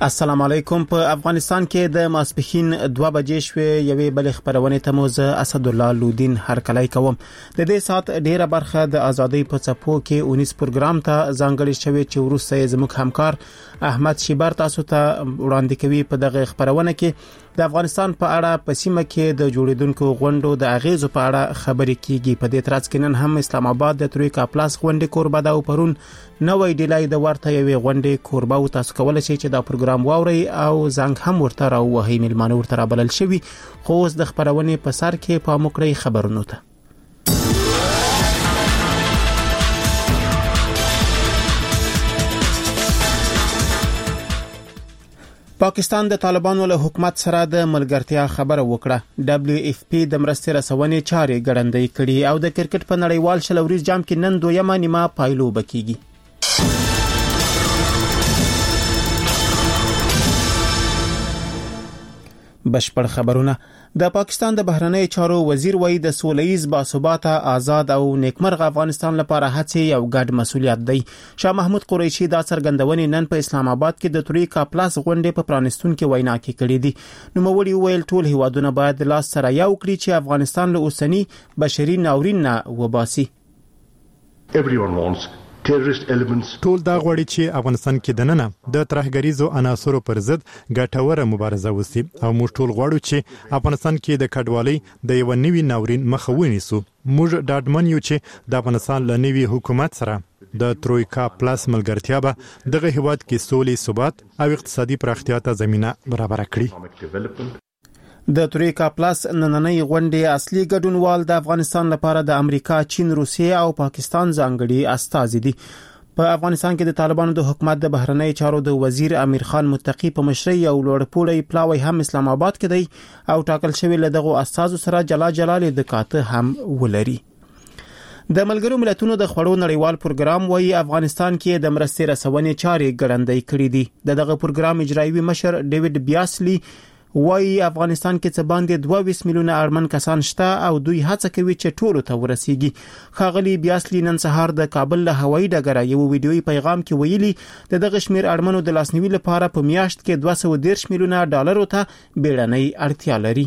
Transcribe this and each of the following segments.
السلام علیکم. په افغانستان کې د ماسپښین 2 بجې شوې یوې بل خبرونه ته موزه اسد الله لودین هرکلی کوم. د دې سات ډیره برخه د ازادۍ په څپو کې 19 پروګرام ته ځانګړی شوی چې ورسره زموږ همکار احمد شیبر تاسو ته وړاندې کوي. په دغه خبرونه کې د افغانستان په اړه په سیمه کې د جوړیدونکو غونډو د اغیزو په اړه خبرې کیږي. په دې ترڅ کې نن هم اسلام آباد د ترویکا پلاس غونډې کوربه دا او پرون نوې ډیلای د ورته یوې غونډې کوربه او تاسو کولای شئ چې دا پروګرام واوري او زنګ هم ورته راوهي. ملمانو ورته بلل شوی خو اوس د خبرونه په سر کې په موکړی خبرونه ته پاکستان د طالبانو له حکومت سره د ملګرتیا خبره وکړه. WFP د مرستې رسونې چارې ګړندۍ کړي او د کرکټ په نړیوال شلوريز جام کې نن دویمه نیمه پایلو بکیږي. بشپړ خبرونه. د پاکستان د بهرنی چارو وزیر وایي د سولهییز باثباته آزاد او نیکمرغه افغانستان لپاره هڅې یو ګډ مسؤلیت دی. شاه محمود قریشي دا څرګندونې نن په اسلام آباد کې د ترویکا پلاس غونډې په پرانستون کې وینا کې کړې دي. نو موري ویل ټول هیوادونه باید لاس سره یو کړي چې افغانستان له اوسنی بشري ناورین نه وباسي. ټول دا غواړي چې افغانستان کې دننه د ترهګریزو عناصرو پر ضد ګټوره مبارزه وشي او موږ ټول غواړو چې افغانستان کې د کډوالۍ د یو نوي ناورین مخه ونیسو. موږ ډاډمن یو چې د افغانستان له نوي حکومت سره د ترویکا پلاس ملګرتیا به دغه هیواد کې سولې، ثبات او اقتصادي پراختیا ته زمينه برابر کړي. د ترویکا پلاس نننۍ غونډې اصلي ګډونوال د افغانستان لپاره د امریکا، چین، روسیه او پاکستان ځانګړي استازي دي. په افغانستان کې د طالبانو د حکومت د بهرنی چارو د وزیر امیر خان متقی په مشرۍ یو لوړپوړی پلاوی هم اسلام آباد کې دی او ټاکل شوی له دغه استازو سره جلال د کاته هم ولري. د ملګرو ملتونو د خړو نړیوال پروګرام وایي افغانستان کې د مرستې رسونې چارې ګړندۍ کړې دي. دغه پروګرام اجرایوي مشر ډیوډ بیاسلی وایي افغانستان کې څه باندې 22 میلیونه اړمن کسان شته او دوی هڅه کوي چې ټول ته ورسیږي. خاغلی بیاسلی نن سهار د کابل له هوایي ډګر یو ویډیويي پیغام کې ویلي د دغه شمیر اړمنو د لاسنیوي لپاره په میاشت کې 213 میلیونه ډالر ته بیړنۍ اړتیا لري.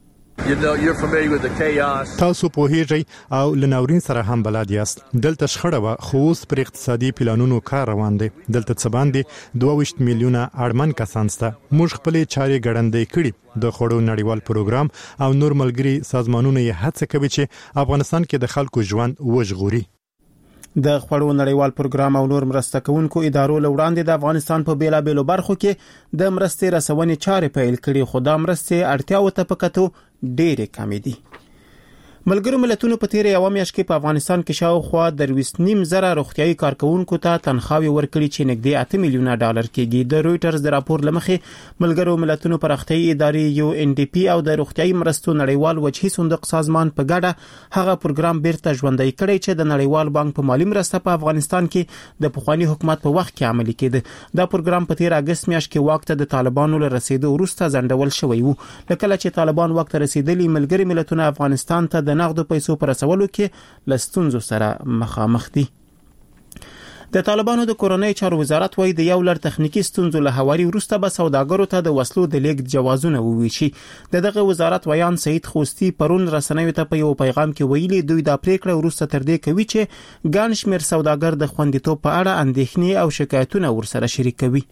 تاسو په هیڅ او لناورین سره هم بلد یاست. دلته شخړه و خو اوس پر اقتصادي پلانونو کار روان دي. دلته څه باندې 22 میلیونه اړمن کسان سته. موږ خپل چارې ګړندۍ کړي. د خړو نړیوال پروګرام او نور ملګري سازمانونه یې هڅه کوي چې افغانستان کې د خلکو ژوند وژغوري. د خړو نړیوال پروګرام او نور مرسته کوونکو ادارو لوړاندې د افغانستان په بیلابېلو برخو کې د مرستې رسونې چارې پیل کړي خو دا مرستې اړتیاو ته پکتو ډېرې کمې دي. ملګرو ملتونو په تیر یو میاشت کې په افغانستان کې شاوخوا 2.5 روغتيایي کارکونکو ته تنخواوي ورکړي چې نږدې 8 میلیونه ډالر کېږي. د رويټرز د راپور لمخې ملګرو ملتونو پراختیايي ادارې UNDP او د روغتيایي مرستو نړیوال وجهي صندوق سازمان په ګډه هغه پروګرام بیرته ژوندۍ کړی چې د نړیوال بانک په مالی مرسته په افغانستان کې د پخوانی حکومت په وخت کې عملي کېده. دا پروګرام په تیر اگست میاشت کې وخت د طالبانو له رسیدو وروسته ځنډول شوی و. لکه چې طالبان وخت رسیدلی ملګری ملتونه افغانستان ته د نقدو پیسو پر رسولو کې لستونزو سره مخامخ دي. د طالبانو د کورنۍ چارو وزارت وایي د یو لړ تخنیکی ستونزو له هواري وروسته به سوداګرو ته د وسلو د لیږد جوازونه وویشي. دغه وزارت ویان سید خوستی پرون رسنیو ته په یو پیغام کې ویلي دوی د پریکړه وروسته تر دې کوي چې ګڼ شمېر سوداګر د خوندیتوب په اړه اندېښنې او شکایتونه ورسره شریکوي.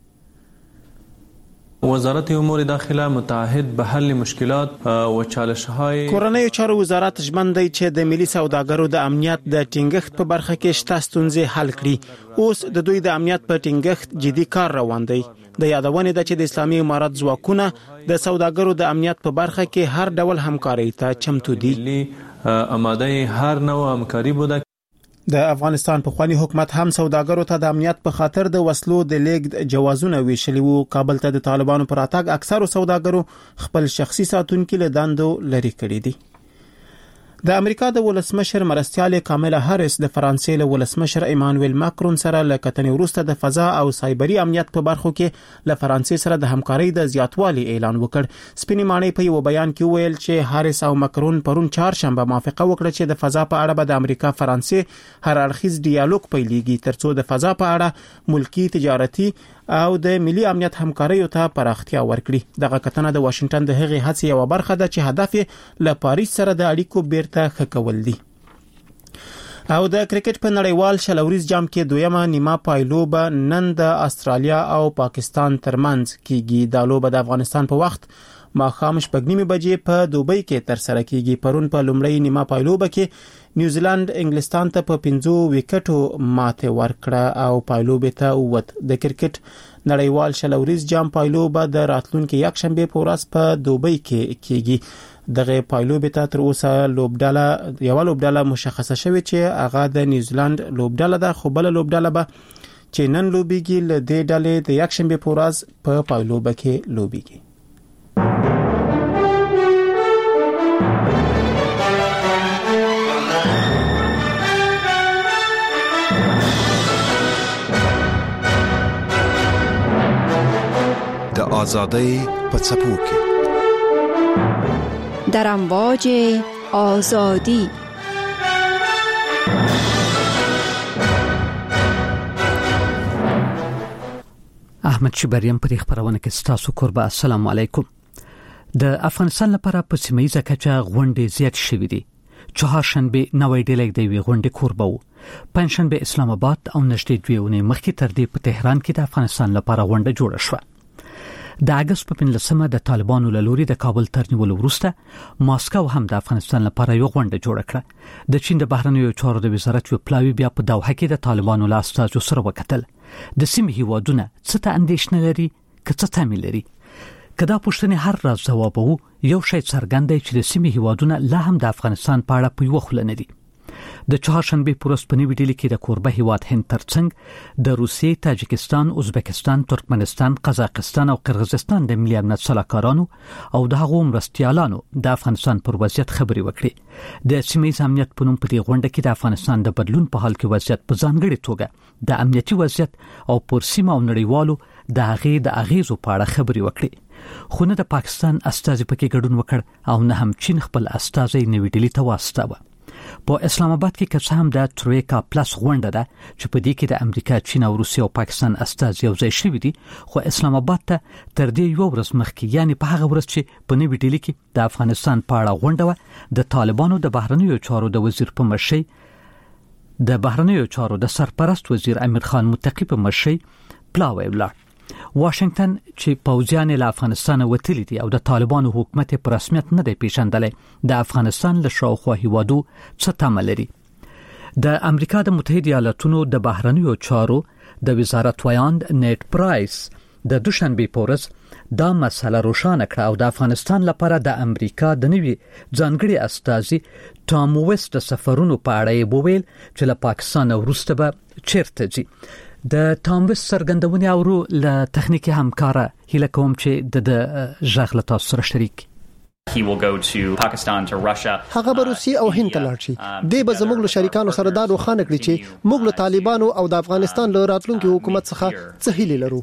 وزارت امور داخله متعهد به حل مشکلات و چالش‌های کورنۍ چارو وزارت ژمن دی چې د ملي سوداګرو د امنیت د ټینګښت په برخه کې شته ستونزې حل کړي. اوس د دوی د امنیت په ټینګښت جدي کار روان دی. د یادونې ده چې د اسلامي امارت ځواکونه د سوداګرو د امنیت په برخه کې هر ډول همکاري ته چمتو دي. آماده هر نوع همکاری بوده. د افغانستان په خواني حکومت هم سوداګرو ته د امنیت په خاطر د وسلو د لیږد جوازونه ویشلي وو. کابل ته د طالبانو پر اتاګ اکثرو سوداګرو خپل شخصي ساتونکو له دندو لري کړی دي. د امریکا د ولسمشر مرستیال کاملا هاریس د فرانسې له ولسمشر ایمانوئل ماکرون سره له کتنې وروسته د فضا او سایبري امنیت په برخو کې له فرانسې سره د همکارۍ د زیاتوالي اعلان وکړ. سپینې ماڼۍ په یو بیان کې ویل چې هاریس او ماکرون پرون چهارشنبه موافقه وکړه چې د فضا په اړه به د امریکا فرانسې هر اړخیز ډیالوګ پیلېږي ترڅو د فضا په اړه ملکی تجارتي او د ملي امنیت همکاریو ته پراختیا ورکړي. دغه کتنه د واشنگټن د هغې هڅې یو برخه ده چې هدف یې له پاریس سره د اړیکو بیرته ښه کول دي. او د کرکټ په نړیوال شلوريز جام کې دویمه نیمه پایلوبه نن د استرالیا او پاکستان ترمنځ کیږي. د لوبه د افغانستان په وخت ماښام 8:30 بجې په دوبۍ کې تر سره کیږي. پرون په لومړی نیمه پایلوبه کې نیوزیلند انګلستان ته په 5 وکټو ماته ورکړه او پایلوبه ته ووت. د کرکټ نړیوال شلوريز جام پایلوبه د راتلونکي یکشنبه په ورځ په دوبۍ کې کیږي. دغه پایلوبه ته تر اوسه لوبډاله مشخصه شوې چې هغه د نیوزیلند لوبډاله ده، خو بل لوبډاله به چې نن لوبيږي له دې ډلې د یکشنبه په ورځ په پایلوبه کې لوبيږي. د آزادۍ په څپو کې در امواج آزادی احمد شبریم پر خبرونه کې ستاسو قربا. السلام علیکم. د افغانستان لپاره په سیمایي کچه غونډې زیات شوې دي. چهارشنبه نوې ډیلګ دی غونډې قربا وو. پنځشنبه اسلام آباد او نږدې 2 اونۍ مخکې تر دې په تهران کې د افغانستان لپاره غونډه جوړه شوه. د اگست په 15مه د طالبانو له لوري د کابل تر نیولو وروسته ماسکو هم د افغانستان لپاره یو غونډه جوړه کړه. د چین د بهرنیو چارو د وزارت یو پلاوی بیا په دوحه کې د طالبانو له استازو سره وکتل. د سیمې هیوادونه څه ته اندېښنه لري، څه ته لري؟ کدا پوښتنه هر راز جواب وو یو شی څرګند دی چې د سیمې هیوادونه لا هم د افغانستان په اړه په یو خل نه دي. د چهارشنبه پورس په نیوي ډیلی کې د کوربه هیواد هند ترڅنګ د روسیې، تاجکستان، ازبکستان، ترکمنستان، قزاقستان او قرغیزستان د ملي امنیت سلاکارانو او د هغو مرستیالانو د افغانستان پر وضعیت خبري وکړي. د سیمې امنیت په نوم په دې غونډه کې د افغانستان د بدلون په حال کې وضعیت په ځانګړي توګه د امنیتي وضعیت او پر سیمه او نړیوالو د هغې د اغیزو په اړه خبري وکړي. خو نه د پاکستان استازي پکې ګډون وکړ او نه هم چین خپل استازي نیوي ډیلی ته واستاوه. په اسلام آباد کې که هم د ترویکا پلس غونډه ده چې په دې کې د امریکا، چین او روسیې او پاکستان استازي یو ځای شوي دي، خو اسلام آباد ته تر دې یو ورځ مخکې یعنی په هغه ورځ چې په نیوي ډیلی کې د افغانستان په اړه غونډه و د طالبانو د بهرنیو چارو د وزیر په مرشي د بهرنیو چارو د سرپرست وزیر امیر خان متقی په مرشي پلاوی ولاړ. واشنگټن چې پوځیان له افغانستان وتلي دي او د طالبانو حکومت په رسمیت نه دی پیژندلی، د افغانستان له شاوخوا هیوادو څه تمه لري. د امریکا د متحده ایالاتونو د بهرنیو چارو د وزارت ویاند نیټ پرایس د دوشنبه په ورځ دا مسله روښانه کړه او د افغانستان لپاره د امریکا د نوي ځانګړي استازي ټام ویست د سفرونو په اړه وویل چې له پاکستان وروسته به چیرته ځي. د ټام ویست څرګندونې اورو له تخنیکی همکاره هیله کوم چې د ژغ له تاسو سره شریک. He will go to Pakistan, to Russia. هغه به روسیې او هند ته لاړ شي. دې به زموږ له شریکانو سره دا روښانه کړي چې موږ له طالبانو او د افغانستان له راتلونکي حکومت څخه څه هیله لرو.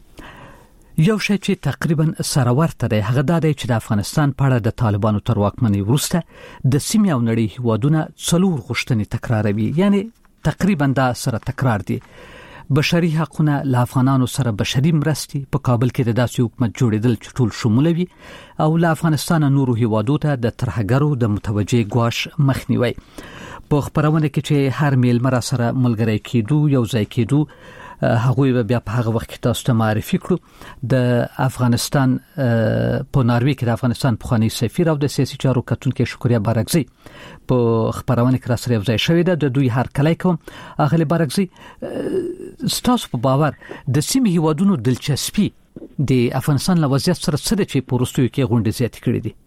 یو شی چې تقریبا سره ورته دی هغه دا دی چې د افغانستان په اړه د طالبانو تر واکمنۍ وروسته د سیمې او نړۍ هیوادونه څلور غوښتنې تکراروي، یعنی تقریبا دا سره تکرار دي. بشري حقونه، له افغانانو سره بشري مرستي، په کابل کې د داسې حکومت جوړېدل چې ټول شمول وي او له افغانستان نورو هیوادو ته د ترهګرو د متوجه ګواښ مخنیوي. په خبرونه کې چې هر میلمه را سره ملګری کېدو، یو ځای کېدو، هغوی به بیا په هغه وخت کې تاسو ته معرفي کړو. د افغانستان په ناروی کې د افغانستان پخوانی سفیر او د سیاسي چارو کتونکو شکریا بارګزی په خبرونه کې را سره یو ځای شوی ده. د دوی هر کله کوم اغلی بارګزی، ستاسو په باور د سیمې هیوادونو دلچسپي د افغانستان له وضعیت سره څه ده چې په وروستیو کې غونډې زیاتې کړې دي؟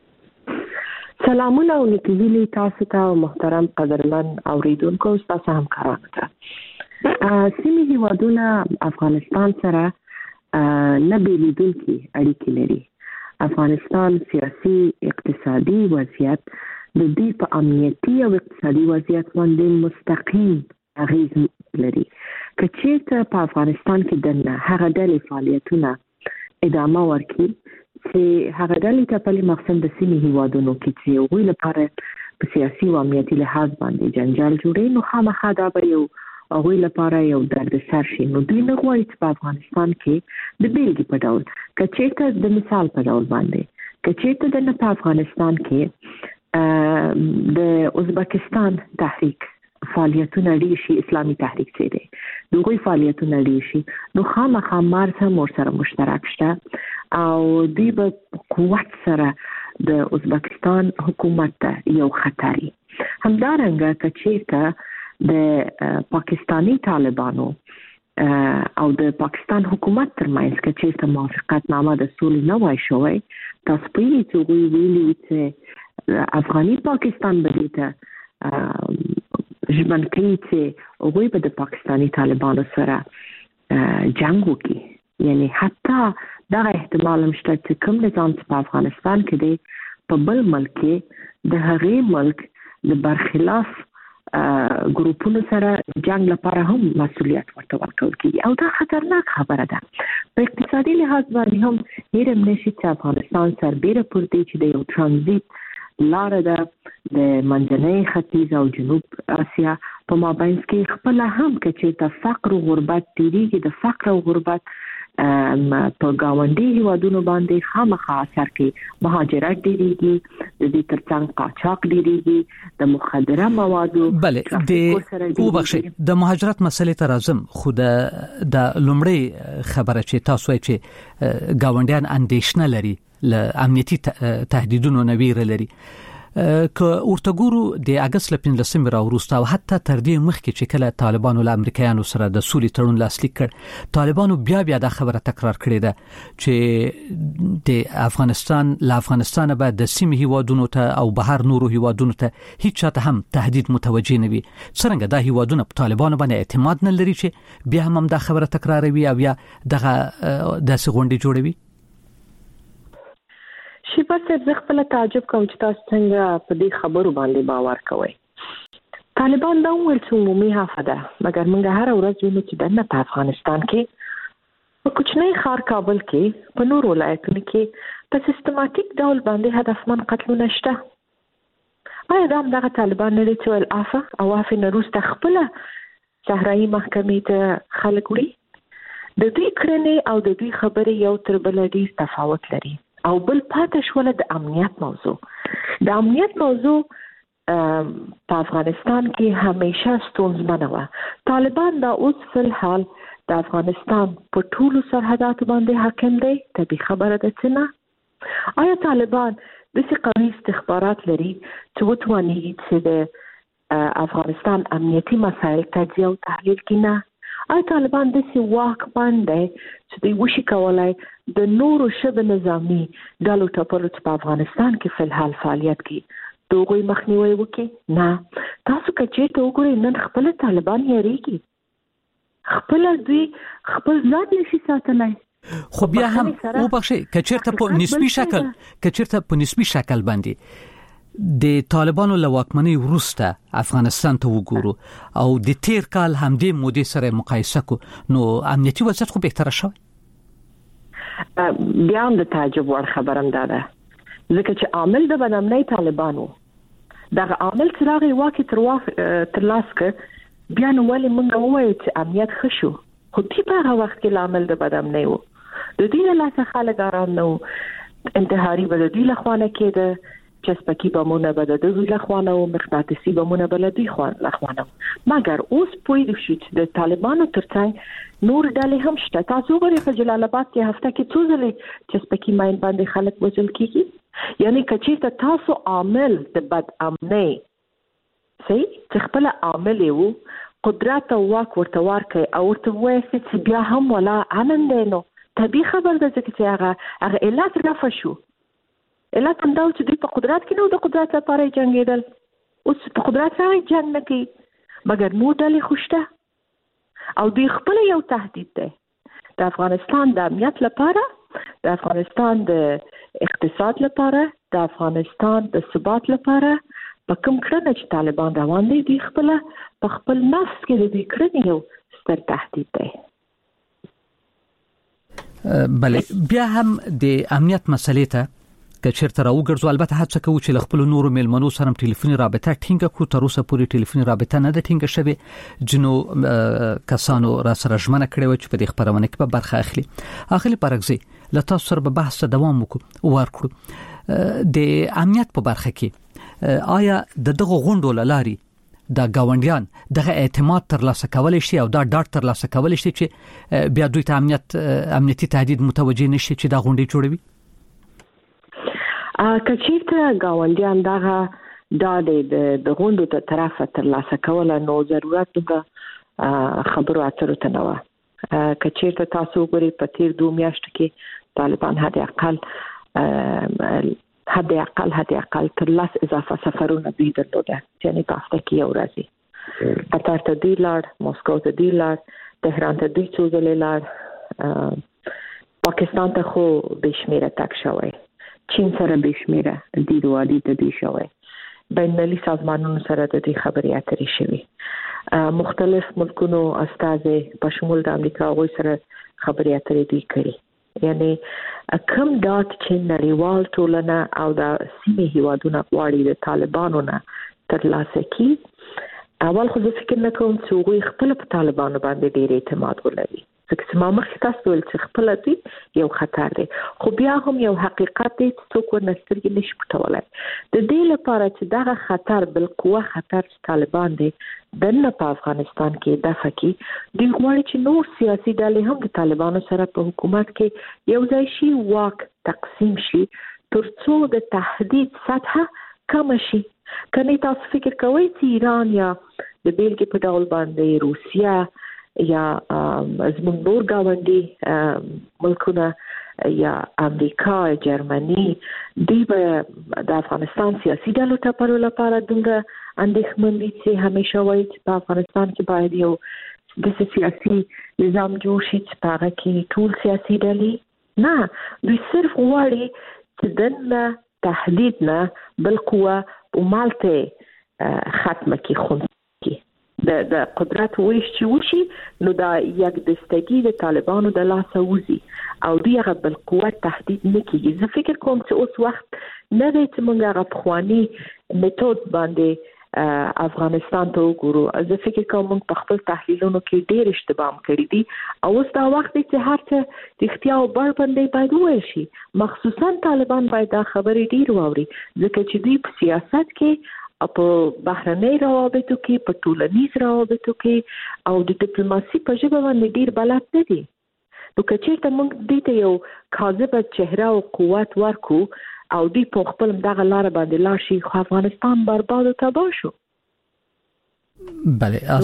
سلامونه او نیکویلي تاسو ته محترم قدرمن اوریدونکو، تاسو همکارانو ته. سیمې هیوادونه افغانستان سره نه بیلیدونکي اړیکې لري. افغانستان سیاسي اقتصادي وضعیت د دې په امنیتي او اقتصادي وضعیت باندې مستقیم اغیز لري. که چیرته په افغانستان کې د هغه ډلې فعالیتونه ادامه ورکړي چې هغه ډلې ته په مقصد د سیمې هیوادونو کې چې هغوی لپاره په سیاسي او امنیتي لحاظ باندې جنجال جوړوي، نو خامخا دا به یو هغوی لپاره یو دردسر شي. نو دوی نه غواړي چې په افغانستان کې د بیلګې په ډول که چیرته د مثال په ډول باندې که چیرته د په افغانستان کې د ازبکستان تحریک فعالیتونه ډیر شي، اسلامي تحریک چې دی دغه فعالیتونه ډیر شي، نو خامخا مارس هم ورسره مشترک شته او دوی به قوت سره د ازبکستان حکومت ته یو خطري. همدارنګه که چیرته د پاکستانی طالبانو او د پاکستان حکومت ترمنځ که چیرته موافقتنامه د سولې نه وای شوی، تاسو په دې چې دوی ویلي چې افغاني پاکستان به دې ژمن کوي چې هغوی به د پاکستانی طالبانو سره جنگ وکړي. یعنی حتی دا احتمال هم شته چې کوم نظام چې په افغانستان کې دی په بل ملک کې د هغې ملک د برخلاف ګروپونو سره جنگ لپاره هم مسؤلیت ورته ورکول کیږي او دا خطرناک خبره ده. په اقتصادي لحاظ باندې هم هېر هم نشي چې افغانستان سربیره پر دې چې د یو ترانزیت لاره ده د منځنۍ ختیځ او جنوب اسیا په مابینځ کې خپل هم که چې فقر او غربت ډیریږي، د فقر او غربت په گاونډي هیوادونو باندې خامخا اثر کوي. مهاجرت ډیریږي، د دې ترڅنګ قاچاق ډیریږي، د مخدره موادو بله د وبخښي د مهاجرت مسلې ته راځم، خو د لومړی خبره چې تاسو یې چې گاونډیان اندېښنه لري ل امنیتي تهدیدونو نویره لري، که ورته ګورو د اگست 15 راوروسته او حتی تر دې مخکې چې کله طالبانو له امریکایانو سره د سولې تړون لاسلیک کړ، طالبانو بیا دا خبره تکرار کړې ده چې د افغانستان به د سیمې هیوادونو ته او بهر نورو هیوادونو ته هیڅ چاته هم تهدید متوجه نه وي. څرنګه دا هیوادونه په طالبانو باندې اعتماد نه لري چې بیا هم دا خبره تکراروي او یا دغه داسې غونډې جوړوي؟ شي په زه خپل تعجب کوم چې تاسو څنګه په دې خبرو باندې باور کوئ. طالبان دا ویل چې عمومي هفه ده، مګر موږ هر ورځ وینو چې د په افغانستان کې په کوچنی ښار کابل کې په نورو ولایتونو کې په سیستماتیک ډول باندې هدفمن قتلونه شته. آیا دا همدغه طالبان نه دي چې ویل عفه او عفې نه وروسته خپله صحرایي محکمې ته خلک وړي؟ د دوی کړنې او د دوی خبرې یو تر بله ډېر تفاوت لري. او بل پاتې شوله د امنیت موضوع. د امنیت موضوع په افغانستان کې همیشه ستونزمنه وه. طالبان دا اوس فی الحال د افغانستان په ټولو سرحداتو باندې حاکم دی. طبیعي خبره ده چې نه. آیا طالبان داسې قوي استخبارات لري چې وتوانیږي چې د افغانستان امنیتي مسایل تجزیه او تحلیل کړي؟ نه. آیا طالبان داسې واکمن دی چې دوی وشي کولای د نورو شبه نظامي ډلو ټپلو چې په افغانستان کې فی الحال فعالیت کوي د هغوی مخنیوی وکړي؟ نه. تاسو که چېرته وګورئ نن خپله طالبان یېرېږي، خپله دوی خپل ځان نشي ساتلی. خو بیا هم وبخښئ که چېرته په نسبي شکل باندې د طالبانو له واکمنۍ وروسته افغانستان ته وګورو او د تیر کال همدې مودې سره مقایسه کو، نو امنیتي وضعیت خو بهتره شوی؟ بیا هم د تعجب وړ خبره دا ده، ځکه چې عامل د بدامنۍ طالبانو دغه عامل چې راغی واکې تر لاس کړ، بیا نو ولې موږ ووایو چې امنیت ښه شو؟ خو دوی په هغه وخت کې عامل د بدامنۍ و، د دوی له لاسه خلک ارام نه و، انتحاري به د دوی له خوا نه کېده، چسپکی بمونه به د دوی له خوا نه و، مقناطیسي بمونه به له دوی له خوا نه و. مګر اوس پوه شو چې د طالبانو ترڅنګ نور ډلې هم شته. تاسو وګورئ په جلال آباد کې هفته کې څو ځلې چسپکی ماین باندې خلک وژل کېږي. یعنی که چېرته تاسو عامل د بد امنۍ صحیح چې خپله عامل یې و قدرت او واک ورته ورکړئ او ورته ووایاست چې بیا هم ولا امن دی، نو طبیعي خبر ده ځکه چې هغه علت رفع شو. علت هم دا چې دوی په قدرت کې نه و د قدرت لپاره یې جنګېدل، اوس په قدرت سره جنګ نه کوي، مګر نور ډلې خو شته او دوی خپله یو تهدید دی د افغانستان د امنیت لپاره، د افغانستان د اقتصاد لپاره، د افغانستان د ثبات لپاره په کوم کړنه چې طالبان روان دي خپل په خپل نفس کې د دې کړنې یو ستر تهدید دی. بلې بیا هم د امنیت مسلې ته که چیرته راوګرځو البته هڅه کوو چې خپل نورو ملمنو سره ټلیفوني رابطه ټینګه کړو. تر اوسه پورې ټلیفوني رابطه نه ده ټینګه شوې. جنو کسانو را سره ژمنه کړې و چې په دې خبرونه کې به برخه اخلي. اخلي پرګزي له تاسو سره به بحث دوام وکړو. د امنیت په برخه کې آیا دغه غونډو لاري د گاونډیان دغه اعتماد ترلاسه کولای شي او دا ډاټ ترلاسه کولای شي چې بیا دوی ته امنیتي تهدید متوجه نشي چې دا غونډې جوړوي؟ کچیرته گاونډیان دغه د غونډو ته طرفه ترلاسه کول نو ضرورت د خبرو اترو ته نه و. کچیرته تاسو وګورئ په تیر 2 میاشتو کې طالبان حد اقل تر 10 اضافه سفرونه دوی درلوده، یعنی په هفته کې یو ورځ قطر ته دوی لاړ، موسکو ته دوی لاړ، تهران ته دوی څو ځلې لاړ، پاکستان ته خو بشمیره تک شوی، چین سره بشمیره دیدوادي ته دوی شوی، بین‌المللي سازمانونو سره د دې خبرې اترې شوي، مختلف ملکونو استازي په شمول د امریکا غوي سره خبرې اترې دوی کړي. یعنی کم ډاټ چې نړیوال ټولنه او د سیمې هیوادونه غواړي د طالبانو نه ترلاسه کړي، اول خو زه فکر نه کوم چې هغوی خپل په طالبانو باندې ډېر اعتماد ولري، ځکه چې ما مخکې تاسو ویل چې خپل دی یو خطر دی، خو بیا هم یو حقیقت دی چې څوک ورنه سترګې نشي پټولی. د دې لپاره چې دغه خطر بالقوه خطر چې طالبان دی دنه په افغانستان کې دفع کړي، دوی غواړي چې نور سیاسي ډلې هم د طالبانو سره په حکومت کې یو ځای شي، واک تقسیم شي، ترڅو د تهدید سطح کم شي. کني تاسو فکر کوئ چې ایران یا د بیلګې په ډول باندې روسیا یا زموږ نور گاونډي ملکونه یا امریکا، جرمني، دوی به د افغانستان سیاسي ډلو ټاپلو لپاره دومره اندېښمن دي چې همیشه وایي چې په افغانستان کې باید یو د سیاسي نظام جوړ شي چې په هغه کې ټول سیاسي ډلې نه، دوی صرف غواړي چې دنه تهدید نه بالقوه ومالته ختمه کې خون د قدرت ویش چې وشي نو دا یک دستګي د طالبانو د لاسه وځي او دوی هغه بالقوه تهدید نه کیږي. زه فکر کوم چې اوس وخت نه دی چې موږ هغه پخواني میتود باندې افغانستان ته وګورو. زه فکر کوم موږ په خپل تحلیلونو کې ډېر اشتباه کړی دي او اوس دا وخت دی چې هر څه د اختیار بر باندې باید وویل شي، مخصوصا طالبان باید دا خبرې ډېر واوري، ځکه چې دوی په سیاست کې په بهرنۍ روابطو کې، په ټولنیز روابطو کې او د ډیپلوماسي په ژبه باندې ډیر بلد نه دي. نو که چېرته موږ دې ته یو کاذبه چهره او قوت ورکو او دوی په خپل دغه لاره باندې لاړ شي، خو افغانستان برباد او تباه شو. بله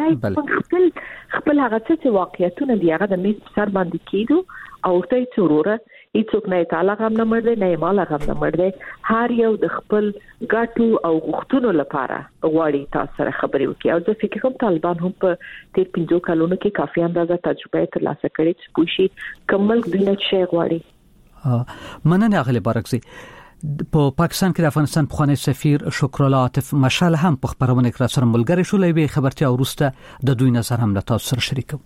خپل هغه څه واقعیتونه دی هغه د میز سر باندې کېدو او ته یې څوروره هیڅوک نه تعالی غم نه مړ دی نه مال غم نه مړ دی، هر یو د خپل ګټو او غوښتنو لپاره غواړي تاسو سره خبرې وکړي. او زه فکر کوم طالبان هم په تیر 5 کلونو کې کافي اندازه تجربه ترلاسه کړې چې پوه شي کوم ملک دوی نه شي غواړي. مننه اغلی بارکزي. په پاکستان کې د افغانستان پخوانی سفیر شکرالله عاطف مشعل هم په خبرونه کې سره ملګری شو، لوي خبرتیا وروسته د دوی نظر هم له تاسو سره شریکو.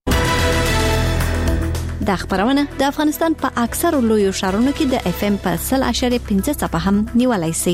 دا خبرونه د افغانستان په اکثر لویو ښارونو کې د اف ام په 100.5 څخه هم نیولای شي.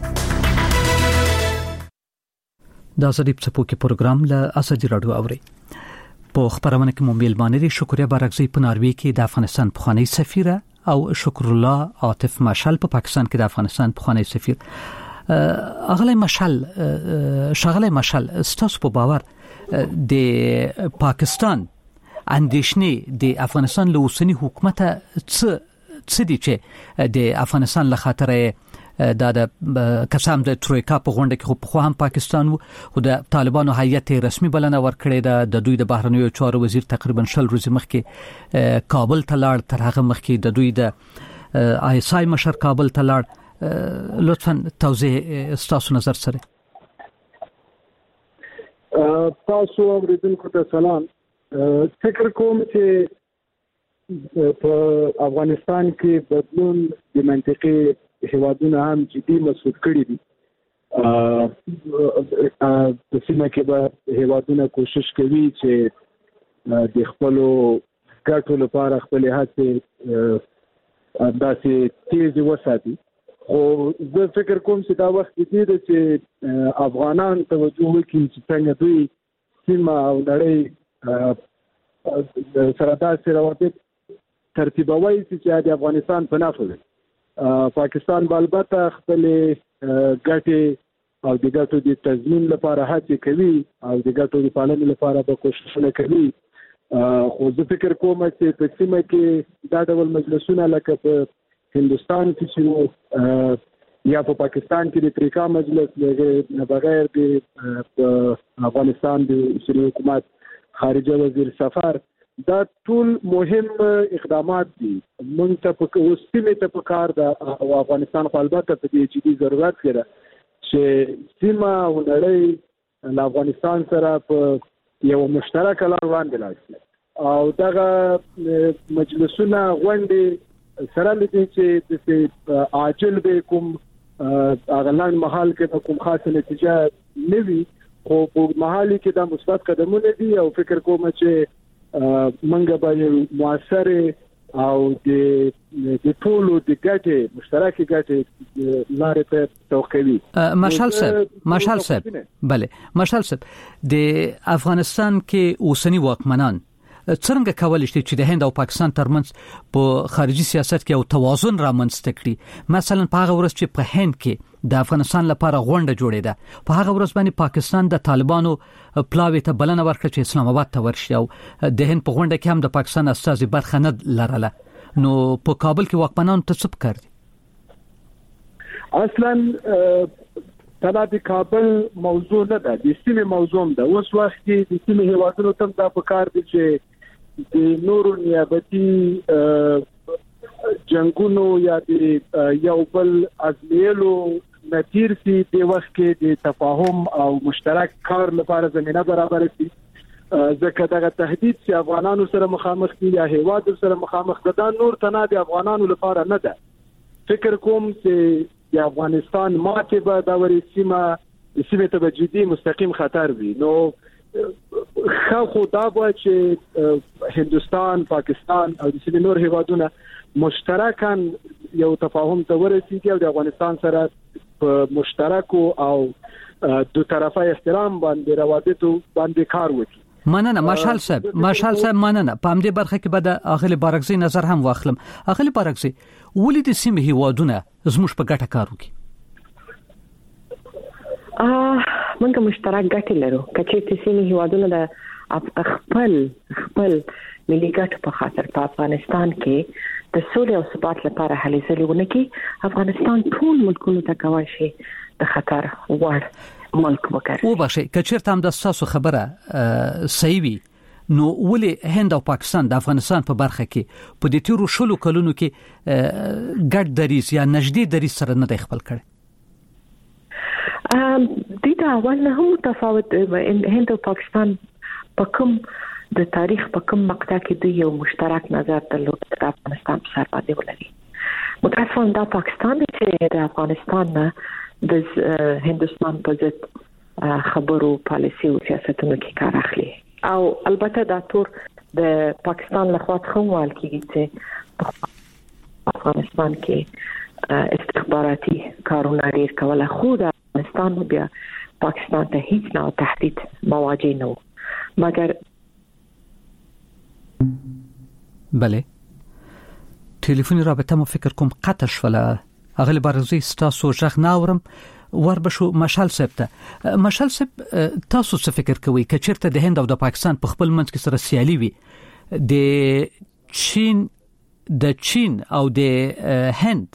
دا زدي په پوکي پروګرام له اسدي رادیو اوري. په خبرونه کې مو میلمانه دي شکریا بارکزي په ناروې کې د افغانستان پخوانی سفیر او شکرالله عاطف مشعل په پاکستان کې د افغانستان پخوانی سفیر. اغلی مشعل شغله مشعل ستاسو په باور د پاکستان اندیشنې د افغانستان له اوسنی حکومت څه دي چې د افغانستان له خاطره د قسم د ترویکا په غونډه کې خو هم پاکستان او د طالبانو هیئت رسمي بلنه ورکړې د دوی د بهرنیو چارو وزیر تقریبا 10 ورځې مخکې کابل ته لاړ، تر هغه مخکې د دوی د آیسای مشر کابل ته لاړ. لطفا توضیح تاسو نظر سره. تاسو اوریدونکو ته سلام. فکر کوم چې په افغانستان کې بدلون د منطقي هیوادونو هم جدي مسعود کړی دي د سیمه کې به هیوادونه کوشش کوي چې د خپل ګټو لپاره خپل هڅې داسې تیز وساتي. خو زه فکر کوم چې دا وخت دی چې افغانان توجه وکړي چې څنګه دوی سیمه او نړۍ سره داسې روابط ترتیبوي چې د افغانستان په نفع وي. پاکستان به البته خپل ګټې او د ګټو د تضمین لپاره هڅې کوي او د ګټو د پالنې لپاره به کوششونه کوي. خو زه فکر کوم چې په سیمه کې دا ډول مجلسونه لکه په هندوستان کې چې یا په پاکستان کې د افریقا مجلس نه بغیر د افغانستان د اسرائیل حکومت خارجه وزیر سفر، دا ټول مهم اقدامات دي. موږ ته په سیمه ته په کار ده او افغانستان خو البته په دې جدي ضرورت لري چې سیمه او نړۍ له افغانستان سره په یو مشترکه لار باندې لاړ شي او دغه مجلسونه غونډې سره لدې چې د عاجل به کوم اغلان محل کې کوم خاصه نتیجه نوي، خو په محل کې دا مثبت قدمونه دي او فکر کوم چې منګه به موثر او د ټولو د ګټې مشترکې ګټې لارې ته توقعوي. مشال صاحب بله مشال صاحب د افغانستان کې اوسنی واکمنان څنګه کولای شي چې د هند او پاکستان ترمنځ په خارجي سیاست کې یو توازن رامنځته کړي؟ مثلا په هغه ورځ چې په هند کې د افغانستان لپاره غونډه جوړېده، په هغه ورځ باندې پاکستان د طالبانو پلاوي ته بلنه ورکړه چې اسلام آباد ته ورشي او د هند په غونډه کې هم د پاکستان استازي برخه نه لرله. نو په کابل کې واکمنان ته څه پکار دي؟ اصلا دا د کابل موضوع نه ده، د سیمې موضوع ده. اوس وخت کې د سیمې هیوادونو ته دا پکار دي چې د نورو نیابتي جنگونو یا د یو بل ازمیلو نتیر سي د وخت کې د تفاهم او مشترک کار لپاره زمينه برابر شي. ځکه دغه تهدید چې افغانانو سره مخامخ دي یا هیواد سره مخامخ ده، دا نور تنه د افغانانو لپاره نه ده. فکر کوم چې د افغانستان ماته به دا ورې سیمه ته جدي مستقیم خطر وي. نو خو دا به چې هندوستان، پاکستان او د سیمې نور هیوادونه مشترکاً یو تفاهم ته ورسیږي او د افغانستان سره په مشترکو او دو طرفه احترام باندې روابطو باندې کار وکړي. مننه مشال صاحب مننه. په همدې برخه کې به د اغلی بارکزي نظر هم واخلم. اغلی بارکزي، ولې د سیمې هیوادونه زموږ په ګټه کار وکړي؟ موږ مشترک ګټې لرو. کچې چې سیمې هیوادونه د خپل ملي ګټو په خاطر په افغانستان کې د سولې او ثبات لپاره هلې ځلې ونه کړي، افغانستان ټول ملکونو ته کوي شي د خطر وړ ملک وکړي. او بخښي کچېرته هم د تاسو خبره صحیح وي، نو ولې هند او پاکستان د افغانستان په برخه کې په دې تیرو شلو کلونو کې ګډ دریځ یا نږدې دریځ سره نه دی خپل کړی؟ دا اول نه هم تفاوت. هند او پاکستان په کوم د تاریخ په کوم مقطع کې دوی یو مشترک نظر درلود د افغانستان په سر باندې ولري. متاسفانه دا پاکستان چې د افغانستان نه د هندوستان په ضد خبرو پالیسي او سیاستونو کې کار اخلي او البته دا تور د پاکستان لخوا څنګه کېږي چې افغانستان کې استخباراتي کارونه ډیر کوله، خو د افغانستان بیا پاکستان ته هیڅ نه تهدید مواجه نه و. مګر بله ټلیفوني رابطه مو فکر کوم قطع شوله. اغلی بارزي تاسو ژغ ناورم وربشو. مشال صاحب تاسو څه فکر کوئ کچېرته د هند او د پاکستان په خپل منځ کې سره سیالي وي، د چین او د هند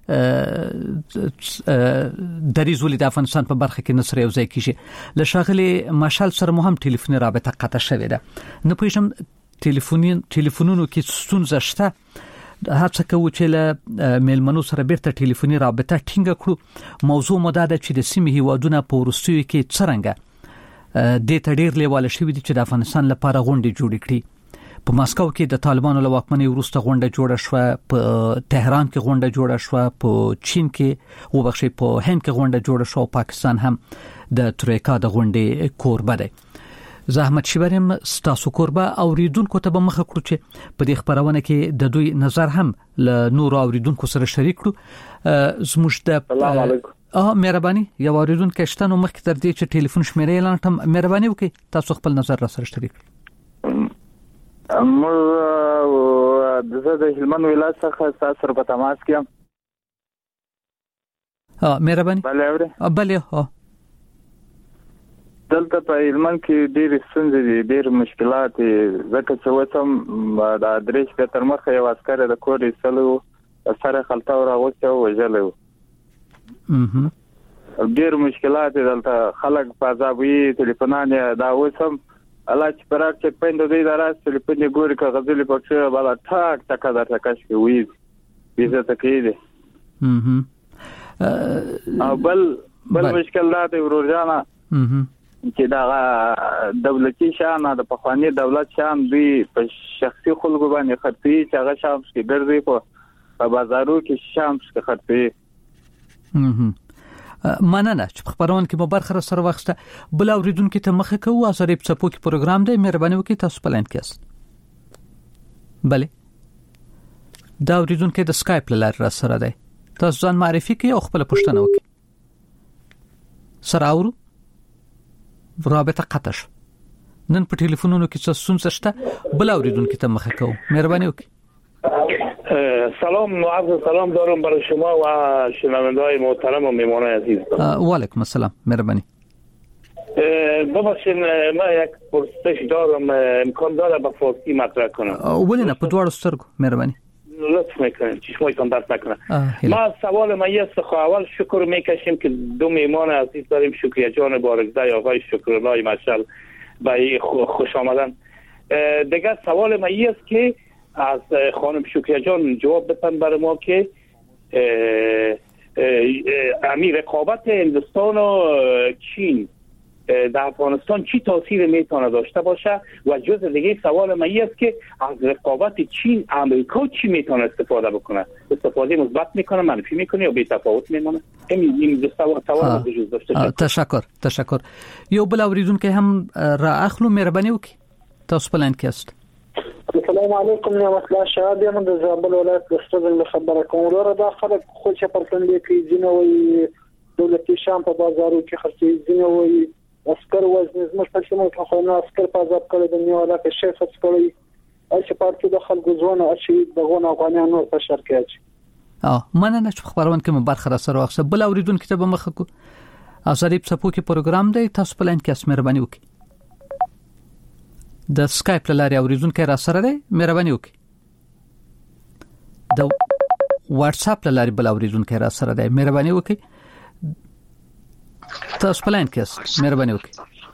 دریځ ولې د افغانستان په برخه کې نصر یو ځای کیږي؟ له شاغلي مشال سره مو هم ټلیفوني رابطه قطع شوې ده. نه پوهیږم ټلیفونونو کې ستونزه شته. هڅه کوو چې له میلمنو سره بیرته ټلیفوني رابطه ټینګه کړو. موضوع مو دا ده چې د سیمې هیوادونه په وروستیو کې څرنګه د ډېر لیواله شوي دي چې د افغانستان لپاره غونډې جوړې کړي. په ماسکو کې د طالبانو له واکمنۍ وروسته غونډه جوړه شوه، په تهران کې غونډه جوړه شوه، په چین کې وبخښي په هند کې غونډه جوړه شوه، پاکستان هم د تریکا د غونډې کوربه دی. زحمت شبرم ستاسو کوربه اوریدونکو ته به مخ کړو چې په دې خبرونه کې د دوی نظر هم له نور اوریدونکو سره شریک کړو. زموږ د السلام علیکم. مهرباني یو اوریدونکو شتنو مخ تر دې چې ټلیفون شمیرې اعلان تم مهرباني وکړئ تاسو خپل نظر را سره شریک. زه د هلمند ولایت څخه تاسو سره په تماس کې یم. مهرباني. بله دلته په هلمند کې ډېر ستونزې دي، ډېر مشکلات دي، ځکه چې وسم د ادریس په تر مخه یو عسكر د کور ایستلو سره خلطه راوځي او وژلو. ډېر مشکلات دي دلته، خلک په عذابوي ټلیفونانه دا وسم الله چې پرات چې پېند دوی دراس ټلیفون یې ګوري کاغذلې پکې بالا ټاک ټاک درته کښ کې وې بیزه تکې دي. بل مشکلات ورورجانا چې دا دولتي شان د پخوانی دولت شان دوی په شخصي خلکو باندې خرڅي چې هغه شامس کې ګرځي په بازارو کې شامس کې خرڅي. مننه چې خبرونه کې مبارخه سره وخته بل اوریدونکو ته مخه کوو. ازریب څپو کې پروګرام دی، مهرباني وکړئ تاسو پلان کېست. بله دا اوریدونکو د سکایپ لاره را سره دی، تاسو ځان معرفي کړئ او خپل پوښتنه وکړئ. سره اورو رابطه قطع شو. نن په ټلیفونونو کې څه ستونزه شته، بل اوریدونکو ته مخه کوو، مهرباني وکړئ. سلام معزز سلام دارم برای شما و شنونده‌های محترم و مهمانان عزیز. و علیکم السلام، مهربانی. ببخشید ما یک پرسش دارم، امکان داره با فارسی مطرح کنم؟ ولی نه په دواړو سترګو، مهربانی. لطف میکنید چشمایتان درد نکنه. ما سوال ما یه اول شکر میکشیم که دو مهمان عزیز داریم، شکریه جان بارکزی آقای شکرالله مشعل به خوش آمدن. دیگه سوال ما است که از خانم شکریه جان جواب بدن برای ما که رقابت هندوستان و چین در افغانستان چی تاثیر میتونه داشته باشه و جز دیگه سوال من است که از رقابت چین امریکا چی میتونه استفاده بکنه؟ استفاده مثبت میکنه، منفی میکنه یا بی تفاوت میمونه؟ این دو سوال وجود داشته. تشکر. یو بل اوریدونکو هم را اخلو، مهرباني وکړئ تاسو پلان کې است. السلام علیکم، نعمت الله شهاب یم د زابل ولایت د استادل خبره کوم. ورته دا خلک خو چې پرتندې کې جنوي دولتي شام په بازارو کې خرڅي جنوي عسكر وزن زموږ په شمول کې خو نه عسكر په ځاب کړی د نیو علاقه شیخ خرڅ کړی او چې پارتو د خلکو ځونه او چې دغه افغانانو په شرکت اچي. مننه چې خبرونه کې مبارخه را سره واخصه. بل اوریدونکو ته به مخ کو ازریب څپو کې پروګرام دی، تاسو پلان کې اس مهرباني وکړئ. د سکایپ لارې اوریدونکو را سره دی، مهرباني وکړئ. د واتس اپ لارې بل اوریدونکو را سره دی، مهرباني وکړئ. تاسو پلان کې مهرباني وکړئ.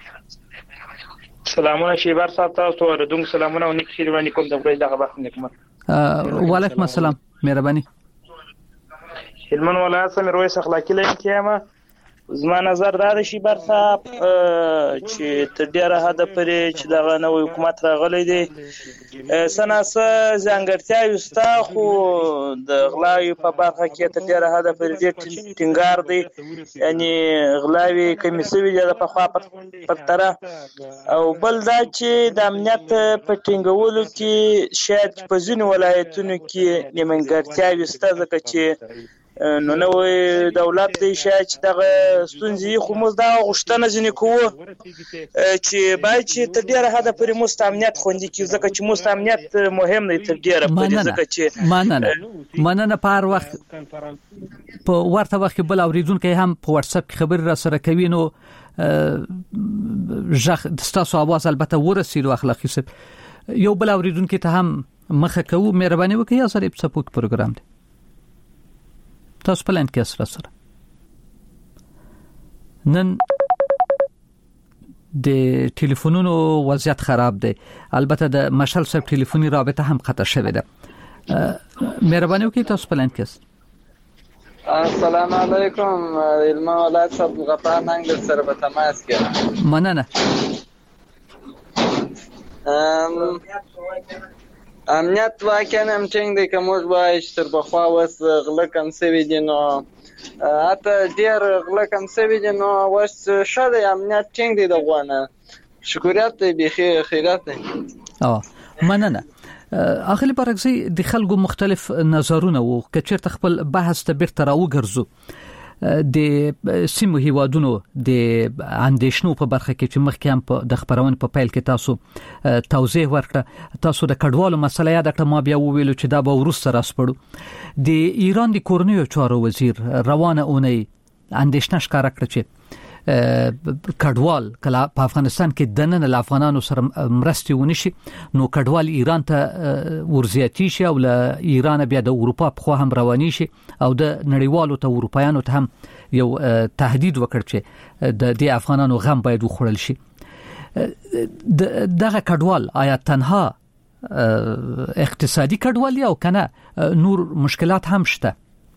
سلامونه شیبر صاحب، تاسو اوریدونکو سلامونه او نیک شیرانی کوم د ورځې دغه وخت نیکمر. وعلیکم السلام، مهرباني. هلمند ولایت سم رويس اخلاقی لین کېما. زما نظر دا دی شیبر صاحب چې تر ډیره حد پرې چې دغه نوې حکومت راغلی دی سناسه ځانګړتیاوې شته، خو د غلاوې په برخه کې تر ډیره حد پرې ډېر ټینګار دی، یعنی غلاوې کمې شوې دي د پخوا پرتله. او بل دا چې د امنیت په ټینګولو کې شاید په ځینو ولایتونو کې نیمګړتیاوې شته، ځکه چې نو نوې دولت دی شاید چې دغه ستونزې خو موږ دا غوښتنه ځینې کوو چې باید چې تر ډیره حده پورې موږ امنیت خوندي کړي، ځکه چې موږ امنیت مهم دی تر ډیره پورې، ځکه چې مننه په هر وخت په ورته وخت بل اوریدونکو هم په واتس اپ کې خبر را سره کوي، نو ژغ د تاسو اواز البته ورسېلو اخلاقي سب. یو بل اوریدونکو ته هم مخه کوو، مهرباني وکړئ. ازریب څپو پروګرام دی، تاسو پلان کې سره نن د ټلیفونونو وضعیت خراب دی، البته د مشعل صاحب ټلیفوني رابطه هم قطع شوې ده. مهرباني وکړئ تاسو پلان کې. السلام علیکم، علما ولایت صاحب غفار ننګ سره په تماس کې. مننه. امنیت واقعا هم ټینګ دی که موږ وایو چې تر پخوا اوس غله کم سوي دي نو حتی ډېر غله کم سوي دي نو اوس ښه دی امنیت ټینګ دی دغو نه شکریات دی بیخي خیرات دی. مننه. اخلي برعکسي د خلکو مختلف نظرونه وو که چیرته خپل بحث ته بیرته راوګرځو د سیمو هیوادونو د اندېشنو په برخه کې چې مخکې هم د خبرونې په پیل کې تاسو توضیح ورکړه تاسو د کډوالو مسله یاد کړه ما بیا ویلو چې دا به وروسته راسپړو د ایران د کورنیو چارو وزیر روانه اونۍ اندېشنه ښکاره کړه چې کډوال کله په افغانستان کې د نن افغانانو سره مرستې ونشي نو کډوال ایران ته ورزياتي شي او له ایران بیا د اروپا په خوا هم رواني شي او د نړیوالو ته اروپایانو ته هم یو تهدید وکړ چې د افغانانو غم باید وخوړل شي. دغه کډوال آیا تنها اقتصادي کډوال یا کنه نور مشکلات هم شته؟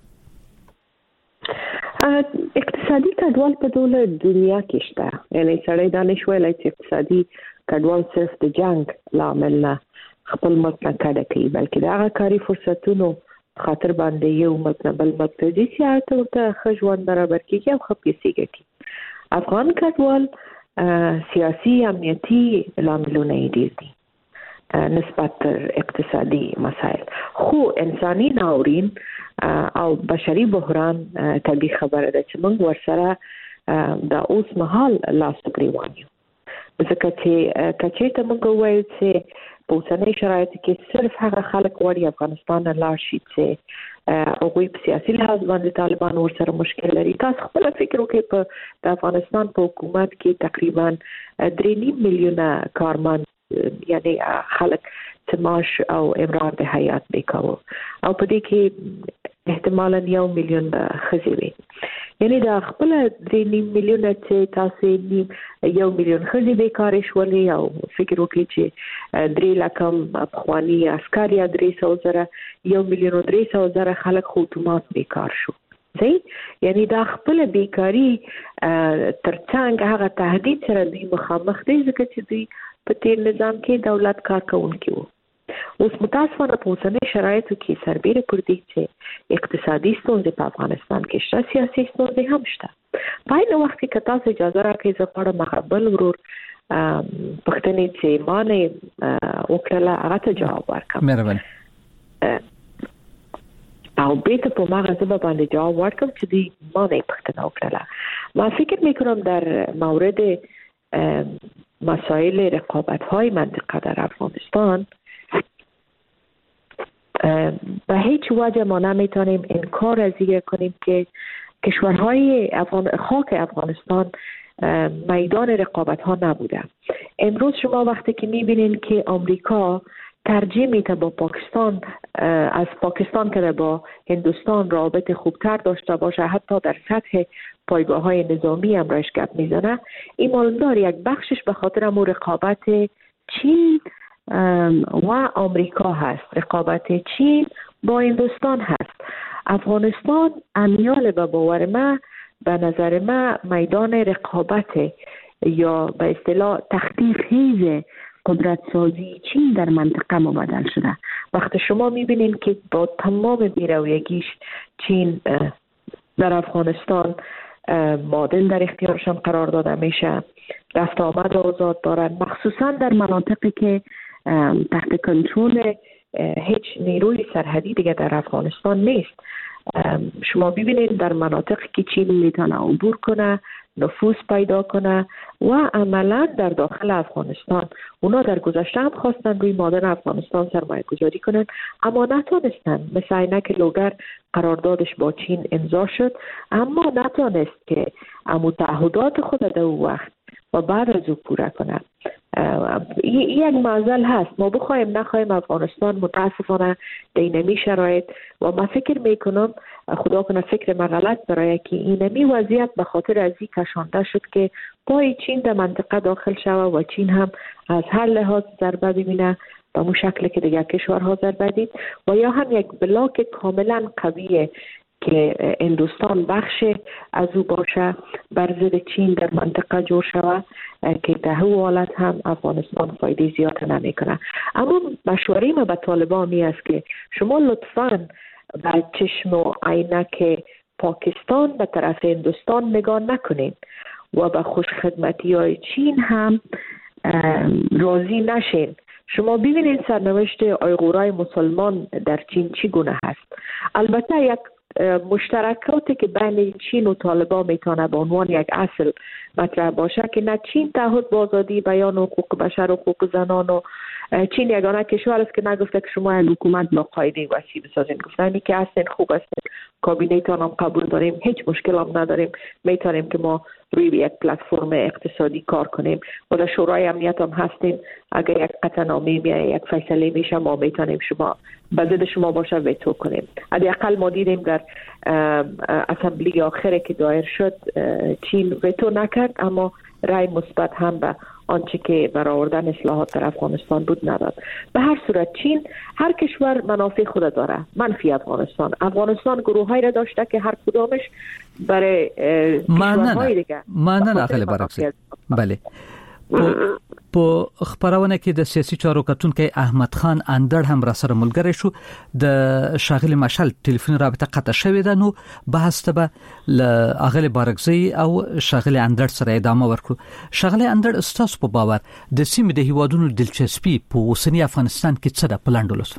اقتصادي کډوال په ټوله دنیا کې شته، یعنی سړی دا نشي ویلای چې اقتصادي کډوال صرف د جنگ لامل نه خپل ملک نه کډه کوي بلکې دا هغه کاري فرصتونو خاطر باندې یو مطلب مقصدي سیاست ته خجوان برابر کیږي او خپې ګټي. افغان کډوال سیاسي امنیتي لاملونه دي نسبت اقتصادي مسائل خو انساني ناورین او بشري بحران طبي خبره ده چې موږ ورسره د اوس مهال لاس پریوان یو ځکه چې کچېته موږ وایو چې په اوسنۍ شرایطو کې صرف هغه خلک غواړي افغانستان نه لاړ شي چې هغوی په سیاسي لحاظ باندې طالبان ورسره مشکل لري. تاسو خپل فکر وکړئ په د افغانستان په حکومت کې تقریبا 3.5 میلیونه کارمند یعنی خلک چې معاش او امرار د حیات بیکاو او په دې کې احتمالاً 1 میلیون ښځې وي، یعنی دا خپل 3.5 میلیونه چې تاسو 1 میلیون ښځې بیکاره شولې او فکر وکړئ چې 3 لکه افغاني عسکر یا 300,000 1 میلیون 300,000 خلک خو اتومات بیکار شو. یعنی دا خپل بیکاری ترڅنګ هغه تهدید سره دوی مخامخ دي ځکه چې دوی په تیر نظام کې دولت کارکونکي وو. اوس متاسفانه په اوسنۍ شرایطو کې سربېره پر دې چې اقتصادي ستونزې په افغانستان کې شته سیاسي ستونزې هم شته. په عین وخت کې که تاسو اجازه راکړئ زه غواړم بل ورور پوښتنې چې ما نه وکړله هغه ته جواب ورکړم. مهرباني. او بیت په ما غزبه باندې جواب ورکړم چې دی ما نه پوښتنه وکړله. ما فکر میکنم در مورد مسائل رقابت‌های منطقه در افغانستان به هیچ وجه ما نمیتونیم انکار از این کنیم که کشورهای خاک افغانستان میدان رقابت‌ها نبوده. امروز شما وقتی که میبینین که آمریکا ترجیح میده با پاکستان از پاکستان که با هندوستان رابط خوبتر داشته باشه حتی در سطح پایگاه‌های نظامی هم راش گپ میزنه، این معلومدار یک بخشش به خاطر امور رقابت چین و آمریکا هست، رقابت چین با هندوستان هست. افغانستان امیال به باور ما به نظر ما میدان رقابت یا به اصطلاح تخطی خیز قدرت سازی چین در منطقه مبادل شده. وقتی شما میبینید که با تمام بیرویگیش چین در افغانستان معادن در اختیارشان قرار داده میشه، رفت آمد آزاد دارن، مخصوصا در مناطقی که تحت کنترل هیچ نیروی سرحدی دیگه در افغانستان نیست. شما ببینید در مناطقی که چین میتونه عبور کنه، نفوذ پیدا کنه و عملا در داخل افغانستان اونا در گذشته هم خواستن روی مادن افغانستان سرمایه گذاری کنن اما نتونستن. مثل اینکه لوگر قراردادش با چین امضا شد اما نتونست که تعهدات خود در اون وقت و بعد از او پوره کنه. یک معضل هست، ما بخوایم نخوایم افغانستان متاسفانه در اینمی شرایط و من فکر میکنم خدا کنه فکر من غلط برای که اینمی وضعیت به خاطر از این کشانده شد که پای چین در منطقه داخل شود و چین هم از هر لحاظ ضربه ببینه به اون شکل که دیگر کشورها ضربه دید و یا هم یک بلاک کاملا قویه که هندوستان بخش از او باشه بر ضد چین در منطقه جور شود که در حالت هم افغانستان فایده زیاد نمیکنه. اما مشوره ما به طالبان می است که شما لطفاً با چشم و عینک پاکستان به طرف هندوستان نگاه نکنین و به خوشخدمتی های چین هم راضی نشین. شما ببینید سرنوشت آیغورای مسلمان در چین چگونه هست. البته یک مشترکاتی که بین چین و طالبان میتونه به عنوان یک اصل مطرح باشه که نه چین تعهد به آزادی بیان و حقوق بشر و حقوق زنان و چین یگانه کشور است که نگفته که شما یک حکومت با قاعده وسیع بسازین. گفتن که هستین خوب هستین، کابینه تان هم قبول داریم، هیچ مشکل هم نداریم، میتونیم که ما روی یک پلتفرم اقتصادی کار کنیم و در شورای امنیت هم هستیم. اگر یک قطعنامه میاد یک فیصله میشه ما میتونیم شما به ضد شما باشه ویتو کنیم. حداقل ما دیدیم در اسمبلی آخره که دایر شد چین ویتو نکرد اما رای مثبت هم به آنچه که برآوردن اصلاحات در افغانستان بود نداد. به هر صورت چین هر کشور منافع خود داره. منفی افغانستان گروه‌هایی را داشته که هر کدامش برای کشورهای دیگه مانه خیلی برعکس. بله. په خبرونه کې د سیاسي چارو کتونکو احمد خان اندړ هم را سره ملګری شو. د شاغلی مشال ټلیفون رابطه قطع شوې ده. نو بحث ته ل اغلی بارکزی او شاغلی اندړ سره ادامه ورکړو. شاغلی اندړ استاس په باور د سیمې د هیوادونو دلچسپي په اوسنی افغانستان کې څه ده پلاندولس؟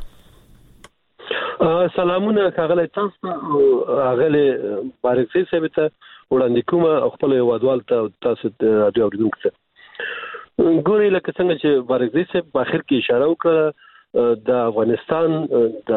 سلامونه کاغلی تاسو اغلی بارکزی ثابته وړاندې کومه خپل هیوادوال ته تاسو رادیو اوریدونکو ته ګوري لکه څنګه چې بارکزی صاحب په اخر کې اشاره وکړه د افغانستان د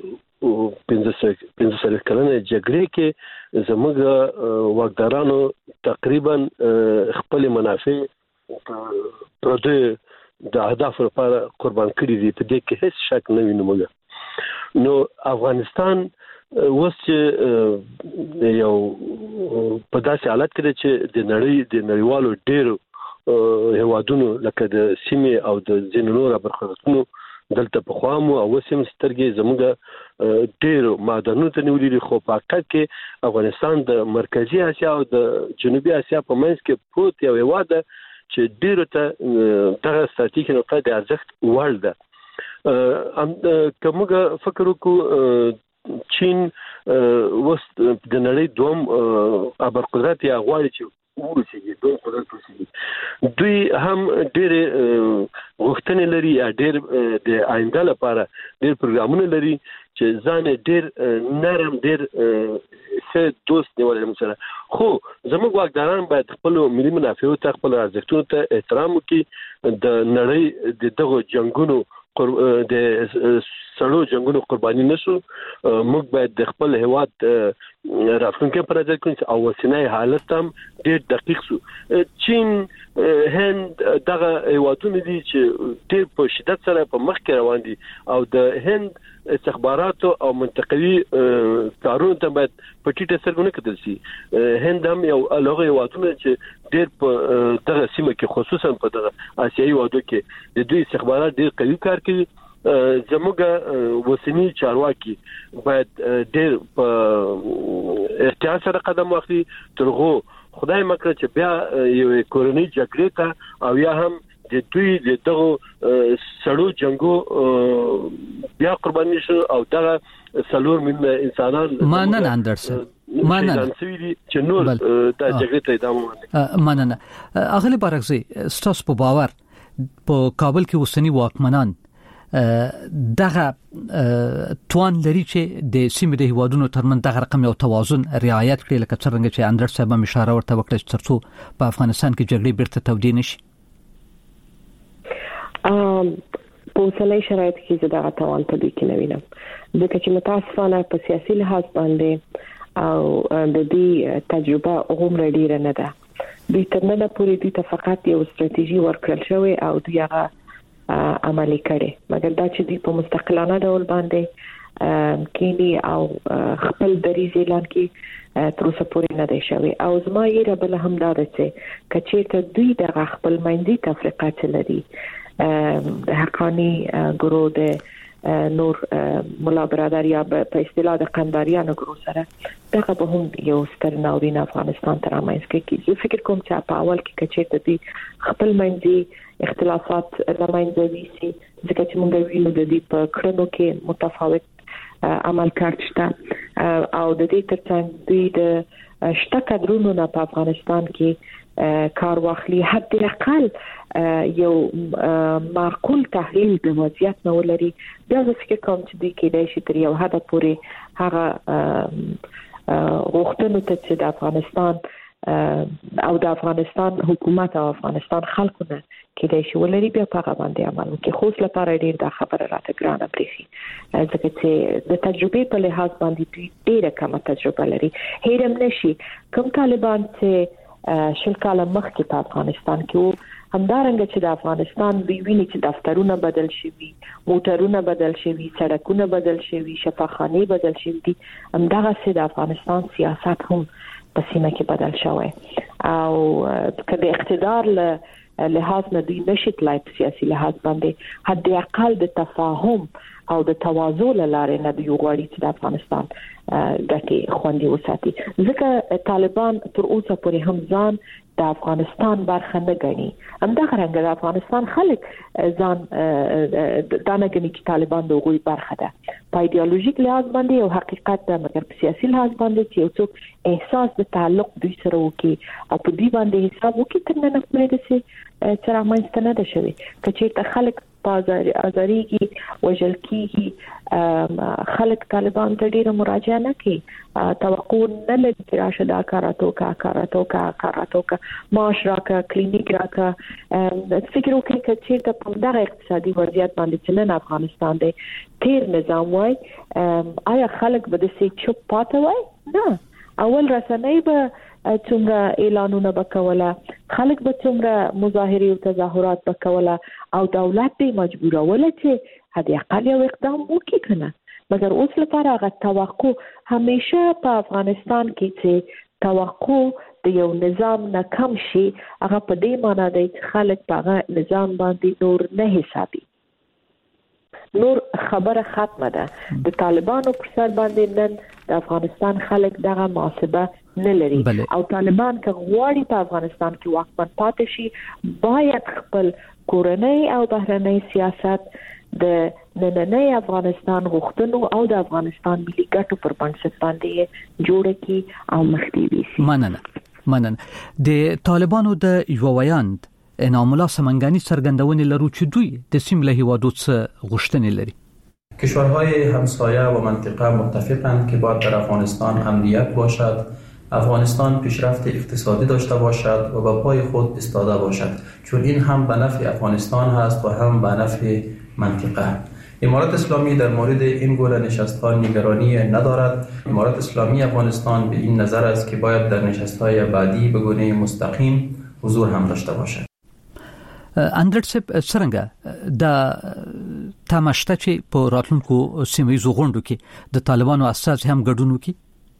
15 کلنې جګړې کې زموږ واکدارانو تقریبا خپل منافع پردې د اهداف لپاره قربان کړي دي. په دې کې هیڅ شک نه وینم. نو افغانستان اوس چې یو په داسې حالت کې چې د نړیوالو ډېرو هیوادونو لکه د سیمې او د ځینو نورو برخوردونو دلته په خوامو او وسیم سترګې زموږ ډېرو معدنونو ته نیولې دي. خو په حقیقت کې افغانستان د مرکزی اسیا او د جنوبي اسیا په منځ کې پروت یو هیواد چې ډېرو ته دغه ستراتیژیکي نقطه د ارزښت وړ ده. که موږ فکر وکړو چین اوس د نړۍ دوم ابرقدرت یا غواړي چې دوی هم ډېر غوښتنې لري یا ډېر د آینده لپاره ډېر پروګرامونه لري چې ځان ډېر نرم ډېر ښه دوست نیولې سره. خو زموږ واکداران باید خپل ملي منافعو ته خپل ارزښتونو ته احترام وکړي. د نړۍ د دغه جنگونو د سړو جنگونو قرباني نشو. موږ باید د خپل هیواد راتلونکي پر نظر کړو او وسنۍ حالت هم ډېر دقیق شو. چین هند دغه هیوادونه دي چې ډېر په شدت سره په مخ کې روان دي او د هند استخباراتو او منطقوي کارونو ته باید په ټیټه سترګه کتل شي. هند هم یو هغه هیوادونه چې ډېر په دغه سیمه کې خصوصا په دغه آسیایي هیوادو کې د دوی استخبارات ډېر قوي کار کوي. زموږ وسنی چارواکي باید ډېر په احتیاط سره قدم واخلي ترغو خدای مکړه چې بیا یو کورنۍ جګړې ته او یا هم د دوی دغه سړو جنگو بیا قرباني شو او دغه سلور من انسانان مانن اندرسن مانن چې نور د جګړې ته ادامه ورکړي. مانن اغلی بارکزی ستاسو په باور په کابل کې وسنی واکمنان دغه توان لري چې د سیمې د هیوادونو ترمن دغه رقم یو توازن رعایت کړي لکه څنګه چې اندر صاحب اشاره ورته وکړه چې ترڅو په افغانستان کې جګړې بیرته تودې نشي؟ په اوسنۍ شرایطو کې زه دغه توان په دې کې نه وینم ځکه چې متاسفانه په سیاسي لحاظ باندې او د دې تجربه عمر ډیره نه ده. دوی تر نن پورې دوی ته فقط یو ستراتیژي ورکړل شوی او دوی هغه عملي کړي مګر دا چې دوی په مستقلانه ډول باندې کینی او خپل دریځ اعلان کړي تر اوسه پورې نه دی شوی. او زما یې ربل هم دا ده چې کچېرته دوی د خپل منځي تفریقات لري د حقانی ګروه د نور ملا برادر یا په اصطلاح د قنداریانو ګروپ سره دغه به هم یو ستر ناورین افغانستان ته رامنځته کیږي. زه فکر کوم چې په اول کې کچېته دي خپل منځي اختلافات رامنځته وي ځکه چې موږ وینو د دې په کړنو کې متفاوت عمل کړشته او د دې ترڅنګ دوی د شته کډرونو نه په افغانستان کې کار واخلي حد اقل یو معقول تحلیل د وضعیت نو لري. دا فکر کوم چې دوی کې د شي تر یو حد پورې هغه غوښتنو ته چې د افغانستان او د افغانستان حکومت او افغانستان خلکو نه کې د شي ولري بیا په هغه باندې عمل وکړي. خو لپاره ډیر د خبره راته ګرانه برېښي ځکه چې د تجربې په لحاظ باندې ډیره کمه تجربه لري. هیرم نشي کوم طالبان چې شل کاله مخکې په افغانستان کې همدارنګه چې د افغانستان ویني چې دفترونه بدل شوي، موټرونه بدل شوي، سړکونه بدل شوي، شفاخانه بدل شوي، همدغه چې د افغانستان سیاست هم په سیمه کې بدل شوی او کله اقتدار له لحاظ نه دی نشي تلای په سیاسي لحاظ باندې حد اقل د تفاهم او د تواضع لاره نه دی غواړي چې د افغانستان ګټې خوندي وساتي. ځکه طالبان تر اوسه پورې هم ځان د افغانستان برخه نه ګڼي. همدغه رنګ د افغانستان خلک ځان دا نه ګڼي چې طالبان د غوي برخه ده. په ایدئولوژیک لحاظ باندې او حقیقت ده، مګر په سیاسي لحاظ باندې چې یو څوک احساس د تعلق دوی سره وکي او په دې باندې حساب وکي تر نه پرې ده چې رامنځته نه ده شوی. کچېرته خلک ازاریږي وژل کیږي، خلک طالبان ته ډیره مراجعه نه کوي، توقع نه لري چې راشه دا کاراتوکا معاش راکا، کلینیک راکا. فکر وکړئ چې په دغه اقتصادي وضعیت باندې چې نن افغانستان دی تیر نظام وای آیا خلک به د سې چوپ پاتې وای؟ نه. اول رسنۍ به څومره اعلانونه وکوله، خلک به څومره مظاهره او تظاهرات وکوله او دولت به مجبوروله چې هدي اقل یو اقدام وکړي کنه. مګر اوس لپاره هغه توقع همیشه په افغانستان کې چې توقع د یو نظام نه کم شي هغه په دې معنی دی چې خلک په هغه نظام باندې نور نه حسابي. نور خبره ختمه ده. د طالبانو پر سر باندې نن د افغانستان خلک دغه محاسبه نه لري او طالبان که غواړي په افغانستان کې واکمن پاتې شي باید خپل کورنۍ او بهرنۍ سیاست د نننۍ افغانستان غوښتنو او د افغانستان ملي ګټو پر بنسټ باندې جوړ کړي او مخکې وي. مننه. د طالبانو د یو ویاند انعام الله سمنګانی څرګندونې لرو چې دوی د سیمه له هیوادو څخه غوښتنې لري. کشورهای همسایه و منطقه متفقند که باید در افغانستان امنیت باشد، افغانستان پیشرفت اقتصادی داشته باشد و به پای خود ایستاده باشد، چون این هم به نفع افغانستان هست و هم به نفع منطقه. امارات اسلامی در مورد این گونه نشست‌ها نگرانی ندارد. امارات اسلامی افغانستان به این نظر است که باید در نشست‌های بعدی به گونه مستقیم حضور هم داشته باشد. اندر څنګه د تماشته چې په راتلونکو سیمه‌یزو غونډو کې د طالبانو اساس هم ګډون وکړي؟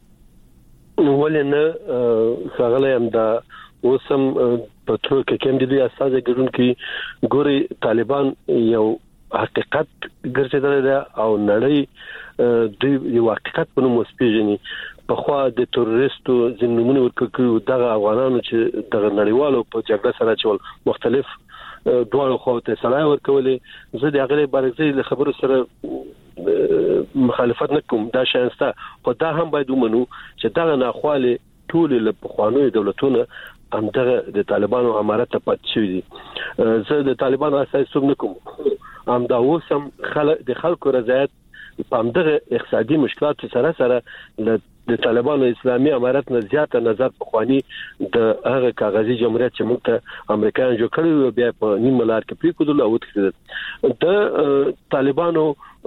ولنه څنګه هم دا اوسم په تر کې کوم دي اساس ګډون کې ګوري طالبان یو حقیقت ګرځیدل ده او نړۍ د یو حقیقت په نوم وسپېژني. په خوا د تروریستو ځینونه ورکړو دغه افغانانو چې دغه نړیوالو په جګړه سره چول مختلف دوه خو ته صلاح ورکولې. زه د هغه بارکزي له خبرو سره مخالفت نکوم، دا شانسته خو دا هم باید ومنو چې دغه ناخواله ټول له پخوانو دولتونو همدغه د طالبانو امارت ته پات شوی دي. زه د طالبانو اساس څوک نکوم، هم دا اوسم د خلکو رضایت په همدغه اقتصادي مشکلات سره د طالبانو اسلامي امارت نه زیاته نظر پخوانی د هغه کاغذي جمهوریت چې موږ ته امریکایان جوړ کړی بیا په نیمه لار کې پریکودل او وتښتیدل. د طالبانو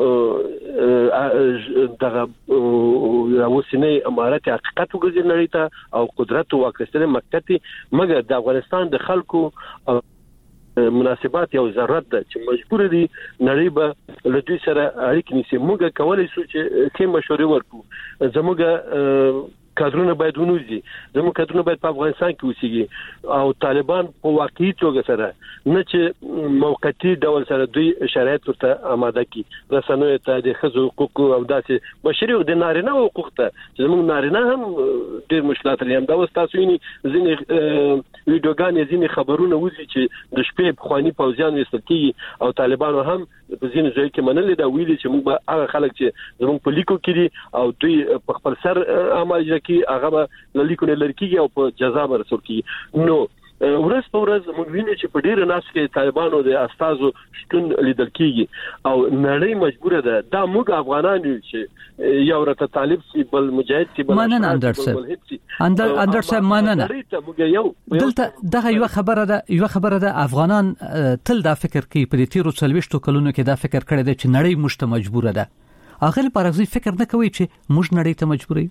دغه اوسنۍ امارت حقیقت وګرځي نړۍ ته او قدرت او واکستنه مکتي، مګر د افغانستان د خلکو مناسبات یو ضرورت ده چې مجبور دي نړۍ به له دوی سره اړیکې نیسي. موږ کولای شو چې کې مشورې ورکړو. زموږ کادرونه باید ونوځي زموږ کادرونه باید په افغانستان کې اوسېږي او طالبان په واقعي توګه سره نه چې موقتی ډول سره دوی شرایط ورته آماده کړي رسنوي ته د ښځو حقوق او داسې بشري او د نارینه حقوق ته چې زموږ نارینه هم ډېر مشکلات لري. دا اوس تاسو یې ځینې ویډیوګانې ځینې خبرونه وځي چې د شپې پخواني پوځیان وستل کیږي او طالبانو هم په ځینې ځای کې منلي دا ویلي چې موږ به هغه خلک چې زموږ په لیکو کې دي او دوی په خپل سر عمل کوي هغه به لیکو نه لري او په جزا به رسول کیږي. نو ورځ په ورځ موږ ویني چې په ډیره ناس کې طالبانو د استازو شتون لیدل کیږي او نړۍ مجبوره ده دا موږ افغانان یو چې یو رته طالب سی بل مجاهد سی بل مننه اندر صاحب مننه دلته دغه یو خبره ده افغانان تل دا فکر کوي په تیرو 40 کلونو کې دا فکر کړی دی چې نړۍ مشته مجبوره ده هغه لپاره ځي فکر نه کوي چې موږ نړۍ ته مجبوري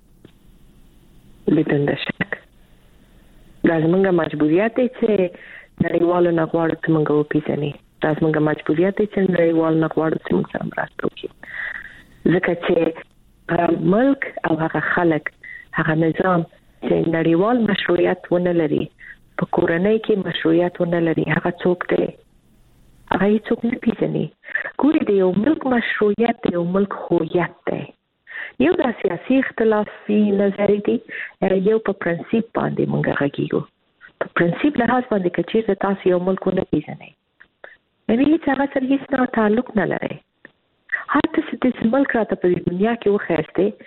بدون شک دا زمونږه مجبوریت دی چې نړیوالو نه غواړو چې موږ وپیژني دا زمونږه مجبوریت دی چې نړیوالو نه غواړو چې موږ سره مرسته وکړي ځکه چې ملک او هغه خلک هغه نظام چې نړیوال مشروعیت ونه لري په کورنۍ کې مشروعیت ونه لري هغه څوک دی هغه څوک نه پیژني. ګوري دی یو ملک مشروعیت دی یو ملک هویت دی یو د سیاسي اختلافي نظر دي یو په پرنسيپ باندې مونږ غږیږو په پرنسيپ له هغه باندې چې تاسو یو ملک نه پیژنئ یعنی هیڅ هغه سره هیڅ تعلق نه لري هر څه چې ملک راته په دنیا کې وخېسته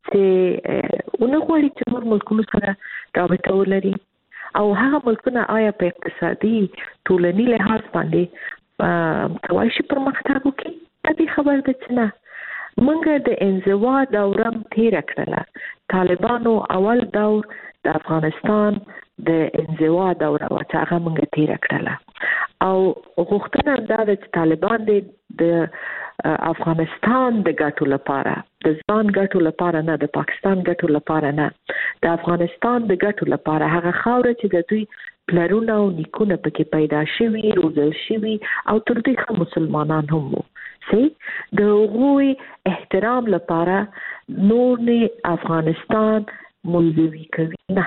چې ونغوړي چې موږ ملکونو سره رابطه ولري او هغه ملکونه آیا په اقتصادي ټولنی لحاظ باندې کوي چې پرمختګ وکړي دا خبر ده چې نه منګه د انزوا دورم تیر کړله طالبانو اول دور د افغانستان د انزوا دوره واچغه منګه تیر کړله او غوښتنه دا چې طالبان د افغانستان د ګټو لپاره د ځان ګټو لپاره نه د پاکستان ګټو لپاره نه د افغانستان د ګټو لپاره هغه خاور چې د دوی پلرونه او نیکونه پکې پیدا شوي روزل شوي او تر دې هم مسلمانان هم وو د غوي احترام لپاره نور نه افغانستان منځوي کوي نه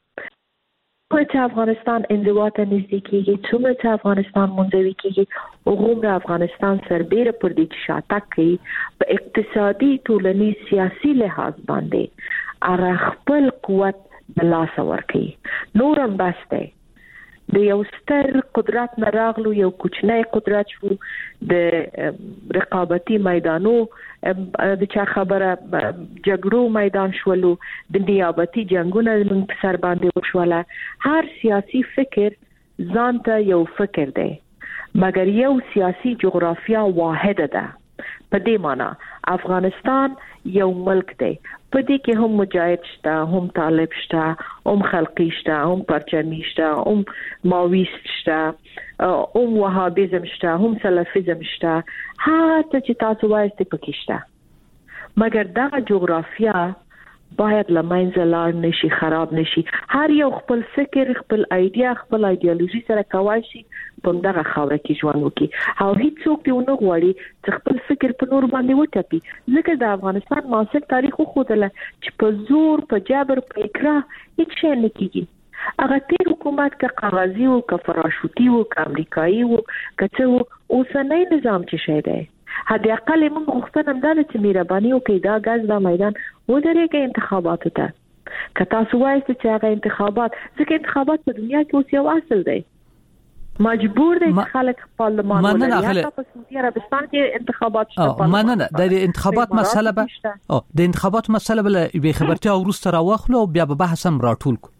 چې افغانستان انزوا ته نږدې کیږي څومره چې افغانستان منځوي کیږي هغومره افغانستان سربېره پر دې چې شاتګ کوي په اقتصادي ټولني سیاسي لحاظ باندې هغه خپل قوت د لاس ورکوي نورم بس دی د یو ستر قدرت نه راغلو یو کوچنی قدرت شو د رقابتي میدانو د چا خبره جګړو میدان شولو د نیابتي جنگونو په سر باندې وشوله هر سیاسي فکر ځان ته یو فکر دی مګر یو سیاسي جغرافیا واحده ده په دې معنی افغانستان یو ملک دی په دې کې هم مجاهد شته هم طالب شته هم خلقی شته هم پرچمی شته هم ماویست شته هم وهابیزم شته هم سلفیزم شته هر څه چې تاسو وایي پکې شته مګر دا جغرافیا باید لمنځه لاړ نشي خراب نشي هر یو خپل فکر خپل ایډیا خپل ایدئولوژي سره کوي شي په دغه خاوره کې ژوند وکړي او هیڅوک دی ونه غواړي چې خپل فکر په نور باندې وټپي ځکه د افغانستان معاصر تاریخ خو دله چې په زور په جبر په اکراه هیڅ شي نه کیږي هغه تیر حکومت که کاغذي او که فراشوتي او که امریکایي او که څه اوسنۍ نظام چې شه دی هدي اقل موږ غوښتنه ده چې مهرباني وکړئ دا غاز دا میدان ودرېږي انتخاباتو ته که تاسو وایئ چې هغه انتخابات ځکه انتخابات په دنیا کې اوس یو اصل دی مجبور دي خلک پارلمان ولري په سعودي عربستان کې انتخابات شته مننه د انتخابات مسله به د انتخابات مسله به به خبرتي او روس راوخلو بیا به بحث هم راټول کو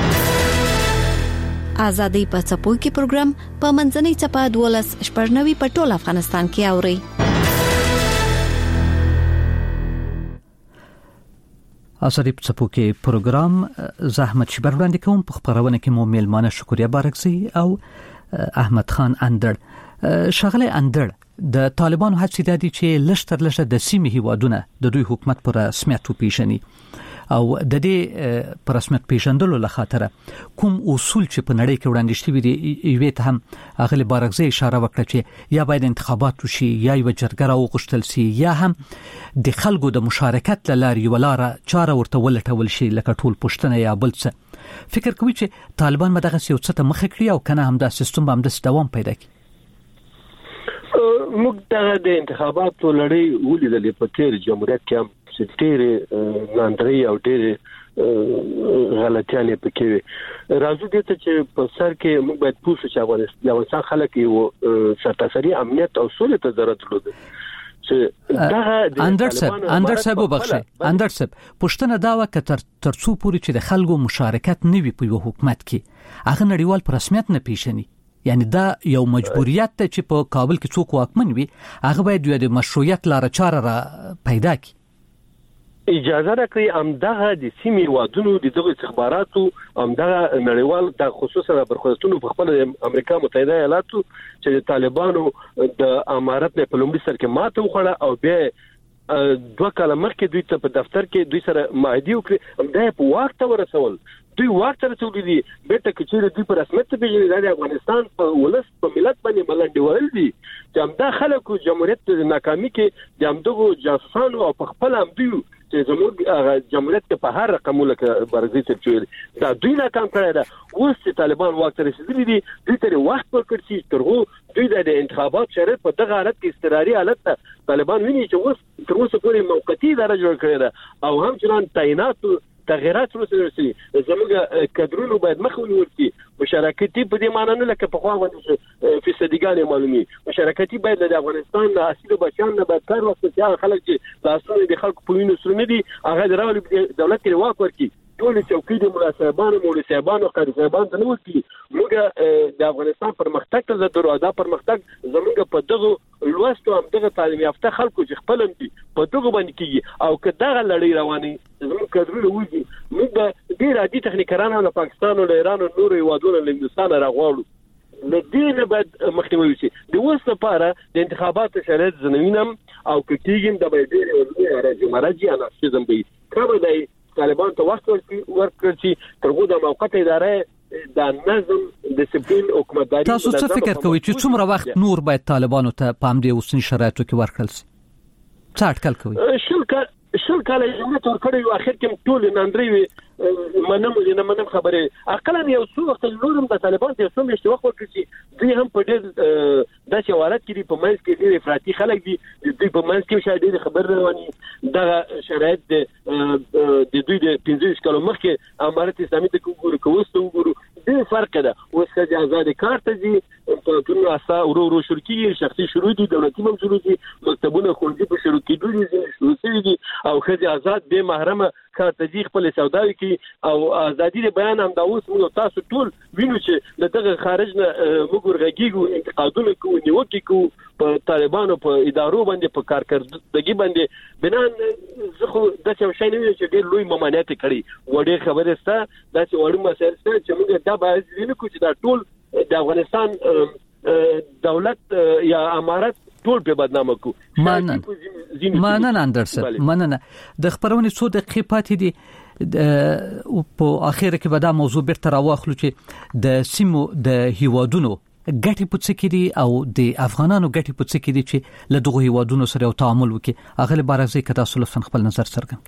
آزادۍ په چپو کې پروګرام په منځنۍ چپه 12 شپږنوي په ټول افغانستان کې اوري آزادۍ په چپو کې پروګرام زحمت شبر وړاندې کوم په خبرونه کې مو میلمانه شکریا بارکزي او احمد خان اندړ شغله اندړ د طالبانو هڅې د دي چې لشتر د سیمې هیوادونه د دوی حکومت پر رسمیت وپیژني او د دې پر رسمیت پیژندلو لخاطر کوم اصول چې په نړۍ کې وړاندې شوي دي یوه ته هم اغلی بارغزي اشاره وکړه چې یا باید انتخابات وشي یا یو جرګه راوغښتل شي یا هم د خلکو د مشارکت لاره یو لاره چاره ورته ولټول شي لکه ټول پښتنه یا بل څه. فکر کوي چې طالبان مدغه یو څه ته مخ کړی او کنه هم دا سیستم به هم د دوام پیدا کړي؟ موږ د انتخاباتو لړۍ ولیدلې په تیر جمهوریت کې هم چې ډېرې ناندرۍ او ډېرې غلطیانې پکې وي. راځو دې ته چې په سر کې موږ باید پوه شو چې افغانستان خلک یو سرتاسري امنیت او سولې ته ضرورت لري. اندر صاحب وبخښه اندر صاحب پښتنه دا وکړه ترڅو پوری چې د خلکو مشارکت نه وي په یو حکومت کې هغه نړیوال په رسمیت نه پیژني. یعنی دا یو مجبوریت ته چې په کابل کې څوک واکمن وي هغه باید د مشروعیت لاره چاره را پیدا کړي. اجازه راکړي همدغه د سیمې وادونو د دغه استخباراتو همدغه نړیوال د خصوصا برخوستونو په خپل امریکا متحده ایالاتو چې طالبانو د امارت په لومړي سر کې ماته وخوړه او بیا 2 کال مخکې دوی ته په دفتر کې دوی سره معاهده وکړي همدغه په وخت ورسول. دوی وخت رسولي دي بیرته کچېره دوی په رسمیت پیژني د افغانستان په ولس په ملت باندې ملنډي ورل دي چې همدا خلکو جمهوریت د ناکامۍ کې د همدغه جاسوسانو او په خپل هم دوی چې زموږ جمهوریت په هر رقم لکه برګزي ترچوي دا دوی ناکام کړی دا. اوس چې طالبان وخت رسېدلي دي دوی تر وخت ورکړي ترغو دوی د انتخابات شرط په دغه حالت کې استراري حالت ته طالبان ویني چې اوس تر اوسه پورې موقتی اداره جوړ کړی دا او هم چران تعینات تغیرات ورسره زموږ کډرونو باید مخ ونیول شي. مشارکتي په دې معنی نه لکه په خوا باندې فیصدګان معلومي مشارکتي باید د افغانستان د اصلي بچیان نه باید کار وکړي چې خلک چې تاسو د خلکو په وینو سره نه دي هغه دراولي دولت کې واک ورکړي ټول چوکۍ د مناسبانو مولسیبانو قاضي صاحبانو ته نه ورکړي. موږ د افغانستان پرمختګ ته ضرورت ادا پرمختګ زموږ په دغه لوستو هم دغه تعلیم یافته خلکو چې خپل دي په دغه باندې کیږي او که دغه لړۍ رواني زموږ کډرونه وځي موږ ډیر عادي تخنیکران له پاکستان او ایران او نورو هیوادونو له هندستان راغواړو. لدې نه باید مخنیوي وشي. د اوس لپاره د انتخاباتو شرایط زنوینم او کټیګم د بایډر او راجمراجي انارشیزم به کړه دی طالبان ته وخت ورکړي ترغو د موقت اداره د نظم ډیسپلین حکومتداري. تاسو څه فکر کوئ چې څومره وخت نور باید طالبانو ته پام دی اوسنی شرایطو کې ورکړل شي؟ څه اټکل کوئ؟ شل کال یې تور کړی او اخر کې ټول ناندري منم خبره اقلا یو څو وخت نورم د طالبان د څو میاشتې وخت ورکړي دوی هم په دې داسې حالت کې په منځ کې ډېر افراطي خلک دي دوی په منځ کې شاید ډېر خبر رواني دا شرایط د دوی د 15 کال مخکې امارت اسلامي ته وګورو ډېر فرق ده. اوس چې آزاد کار ته دي په ټول اساس ورو شروع کیږي شخصي شروع دي دولتي هم شروع دي مکتبونه خوندې په شروع کېدو دي شروع دي او خځه آزاد به محرمه کار ته دي خپل سوداوي کې او ازادي بیان هم دا اوس موږ تاسو ټول وینو چې دغه خارج نه موږ ورغږیږو انتقادونه کوو نیوکې کوو په طالبانو په ادارو باندې په کارکردګي باندې بنان زه خو د څه شي نه چې ډېر لوی ممانعت کړي وړي خبره ستا د څه وړي مسایل چې موږ دا باید وینو چې دا ټول د افغانستان دولت یا امارت ټول په بدنامه کو. مننه اندرسن مننه د خبرونه څو دقیقې پاتې دي په اخر کې به دا موضوع بیرته راوخلو چې د سیمو د هیوادونو ګټي پڅ کې دي او د افغانانو ګټي پڅ کې دي چې له دغه هیوادونو سره یو تعامل وکړي. هغه بارځي کدا سولفن خپل نظر څرګند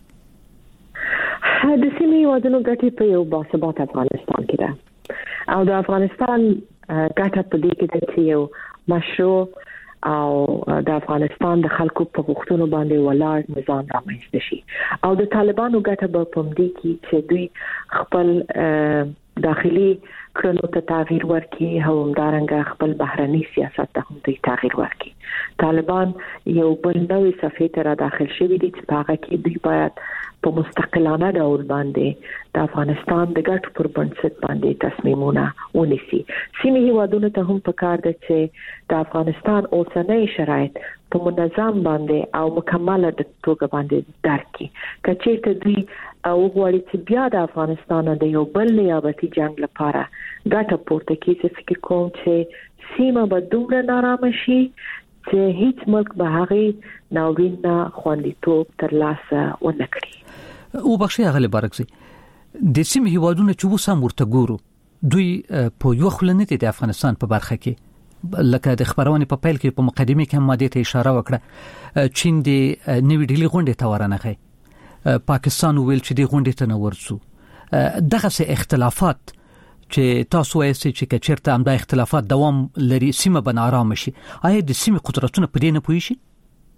د سیمې هیوادونو ګټي په یو باثبات افغانستان کې ده او د افغانستان ګټه په دې کې ده چې یو مشروع او د افغانستان د خلکو په غوښتنو باندې ولاړ نظام رامنځته شي او د طالبانو ګټه به په دې کې چې دوی خپل داخلي کړنو ته تغییر ورکړي او همدارنګه خپل بهرني سیاست ته هم تغییر ورکړي. طالبان یو بل نوې صفحه ته را داخل شوي دي چې هغه کې دوی باید په مستقلانه ډول باندې د افغانستان د ګټو پر بنسټ باندې تصمیمونه ونیسي. سیمې هیوادونو ته هم پکار ده چې د افغانستان اوسنۍ شرایط په منظم باندې او مکمله د توګه باندې درک کړي. کچېرته دوی او غواړي چې بیا د افغانستان د یو بل نیابتي جنگ لپاره ګټه پورته کړي، فکر کوم چې سیمه به دومره نارامه شي چې هیڅ ملک به هغه ناورین خوندیتوب ترلاسه ونه کړي. او بخښي هغه لبارکسي د سیمې هیوادونو چې وسام ورته ګورو دوی په یو خلنه د افغانستان په برخه کې لکه د خبرونه په پیل کې په مقدمه کې ماده ته اشاره وکړه چین د نوې ډیلی غونډه ته ورانغی پاکستان ویل چې د غونډه ته نه ورسو دغه سه اختلافات چې تاسو یې چې چیرته هم د اختلافات دوام لري سیمه بن آرام شي آیا د سیمې قدرتونه په دې نه پوي شي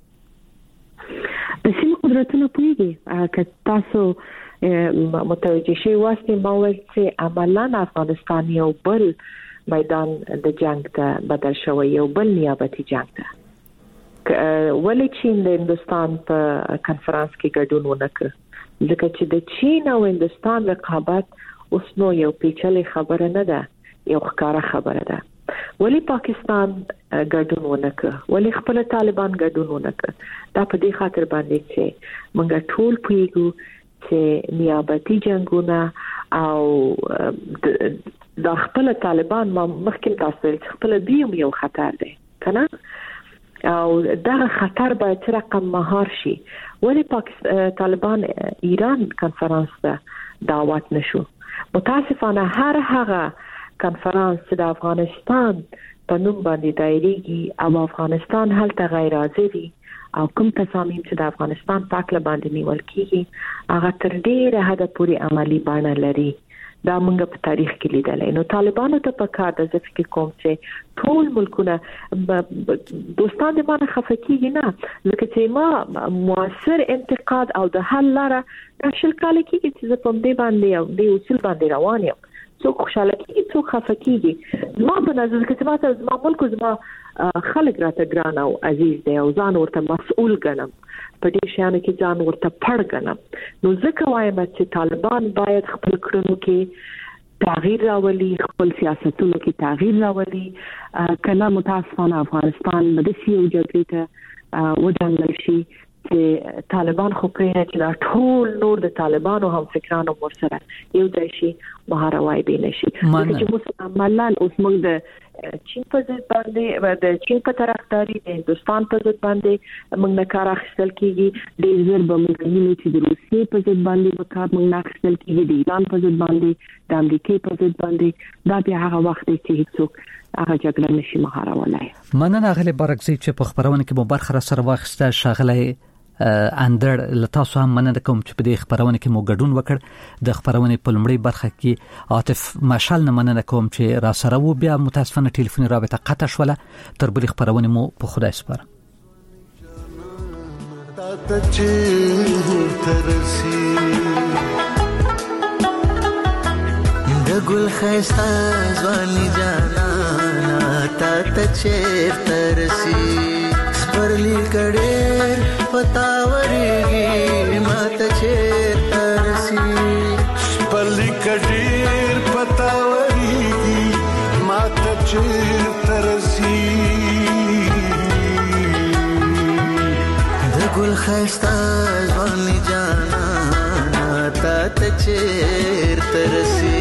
د سیمې قدرتونه پويږي که تاسو متوجه شي واسطه باور چې عملاً افغانستان یو بل میدان د جنگ ته بدل شوی یو بل نیابتي جنگ ته ولې چین د هندستان په کانفرنس کې ګډون ونکړ ځکه چې د چین او هندستان رقابت اوس نو یو پیچلې خبره نه ده یو ښکاره خبره ده ولی پاکستان ګډون ونکړ ولی خپل طالبان ګډون ونکړ دا په دې خاطر باندې چې موږ ټول پوهیږو چې نیابتي جنگونه او د خپل طالبان مخکې تاسو خپل دیوم یو خطر دی کنه او دا خطر باید رقم مهار شي ولی طالبان ایران کانفرنس ته دعوت نشو متاسفانه هر هغه کانفرنس چې د افغانستان په نوم باندې دایریږي او افغانستان هلته غیر حاضري او کوم تصامیم چې د افغانستان پاک باندې نیول کیږي هغه تر ډیره حد پورې عملی بڼه لري دا موږ په تاریخ کې لیدل نو طالبانو ته په کار د ځکه کوم چې ټول ملکونه دوستان دې باندې خفقېږي نه لکه چې ما موثر انتقاد او د حل لاره راشل کال کېږي چې په دې باندې او د اصول باندې روان یم څوک خوشاله کېږي څوک خفه کېږي ما په نظر کې چې ما ملک زما خلک راته ګران او عزیز دی او ځان ورته مسؤل ګڼم په دې شانو کې ځان ورته پړ ګڼم نو ځکه وایم چې طالبان باید خپل کړنو کې تغییر راولي خپل سیاستونو کې تغییر راولي کله متاسفانه افغانستان د سیو جګړې ته ودانل شي چې طالبان خو پرې چې دا ټول نور د طالبانو هم فکرانو ورسره یو ځای شي مهاروای به نشي چې موږ عملاً اوس موږ د چین په ضد باندې د چین په طرفداري د هندستان په ضد باندې موږ نه کار اخیستل کیږي د زر به موږ چې د روسیې په ضد باندې وکړ موږ نه اخیستل کیږي د ایران په ضد باندې د امریکای په ضد باندې دا بیا هغه وخت چې هیڅوک هغه جګړه نشي مهارولای مننه غلي برکزي چې په خبرونه کې مو برخه سره واخسته شغله اندر لتاسو هم مننه کوم چې په دې خبرونه کې مو ګډون وکړ د خبرونه په لومړی برخه کې عاطف مشال نه مننه کوم چې را سره و بیا متاسفانه ټلیفوني رابطه قطع شوله تر بلې خبرونه مو په خدای سپارم د ګل خيستا ځواني جانا تا ته چیرته رسی پرلی کډیر پتاورېږي ماته چیرته رسی پرلی کډیر پتاورېږي ماته چیرته رسی د ګل خيستا ځواني جانا تا ته چیرته رسی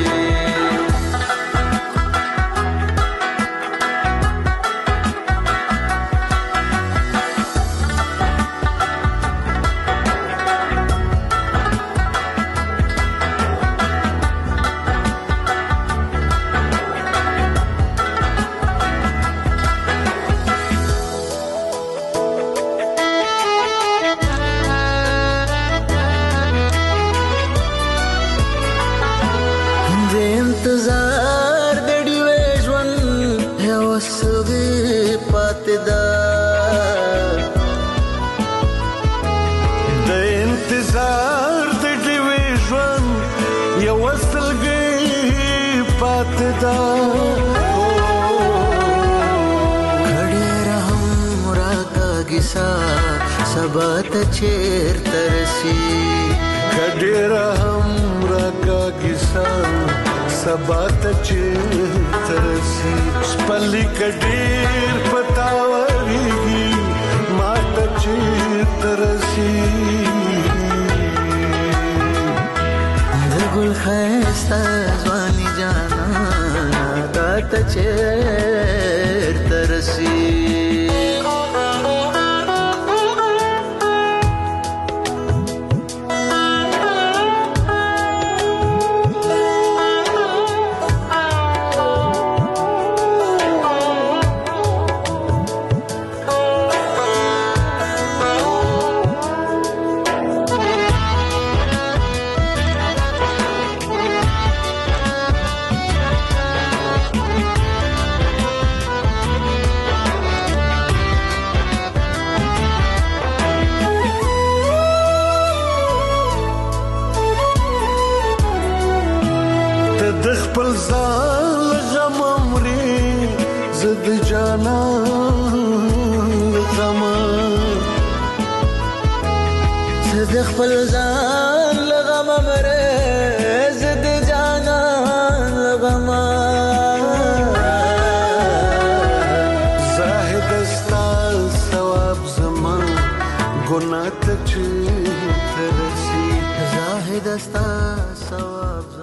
سبات چیرته رسی کډیر هم راکا کیسا سبات چیرته رسی سپلی کډیر پتاورېږي ماته چیرته رسی د ګل خيستا ځواني جانا ته چیرته رسی ځان غم مري زد جانا غم زد خپل ځان غم مري زد جانا غم زاهد استا ثواب زمان ګناه ته چی ترسي زاهد استا ثواب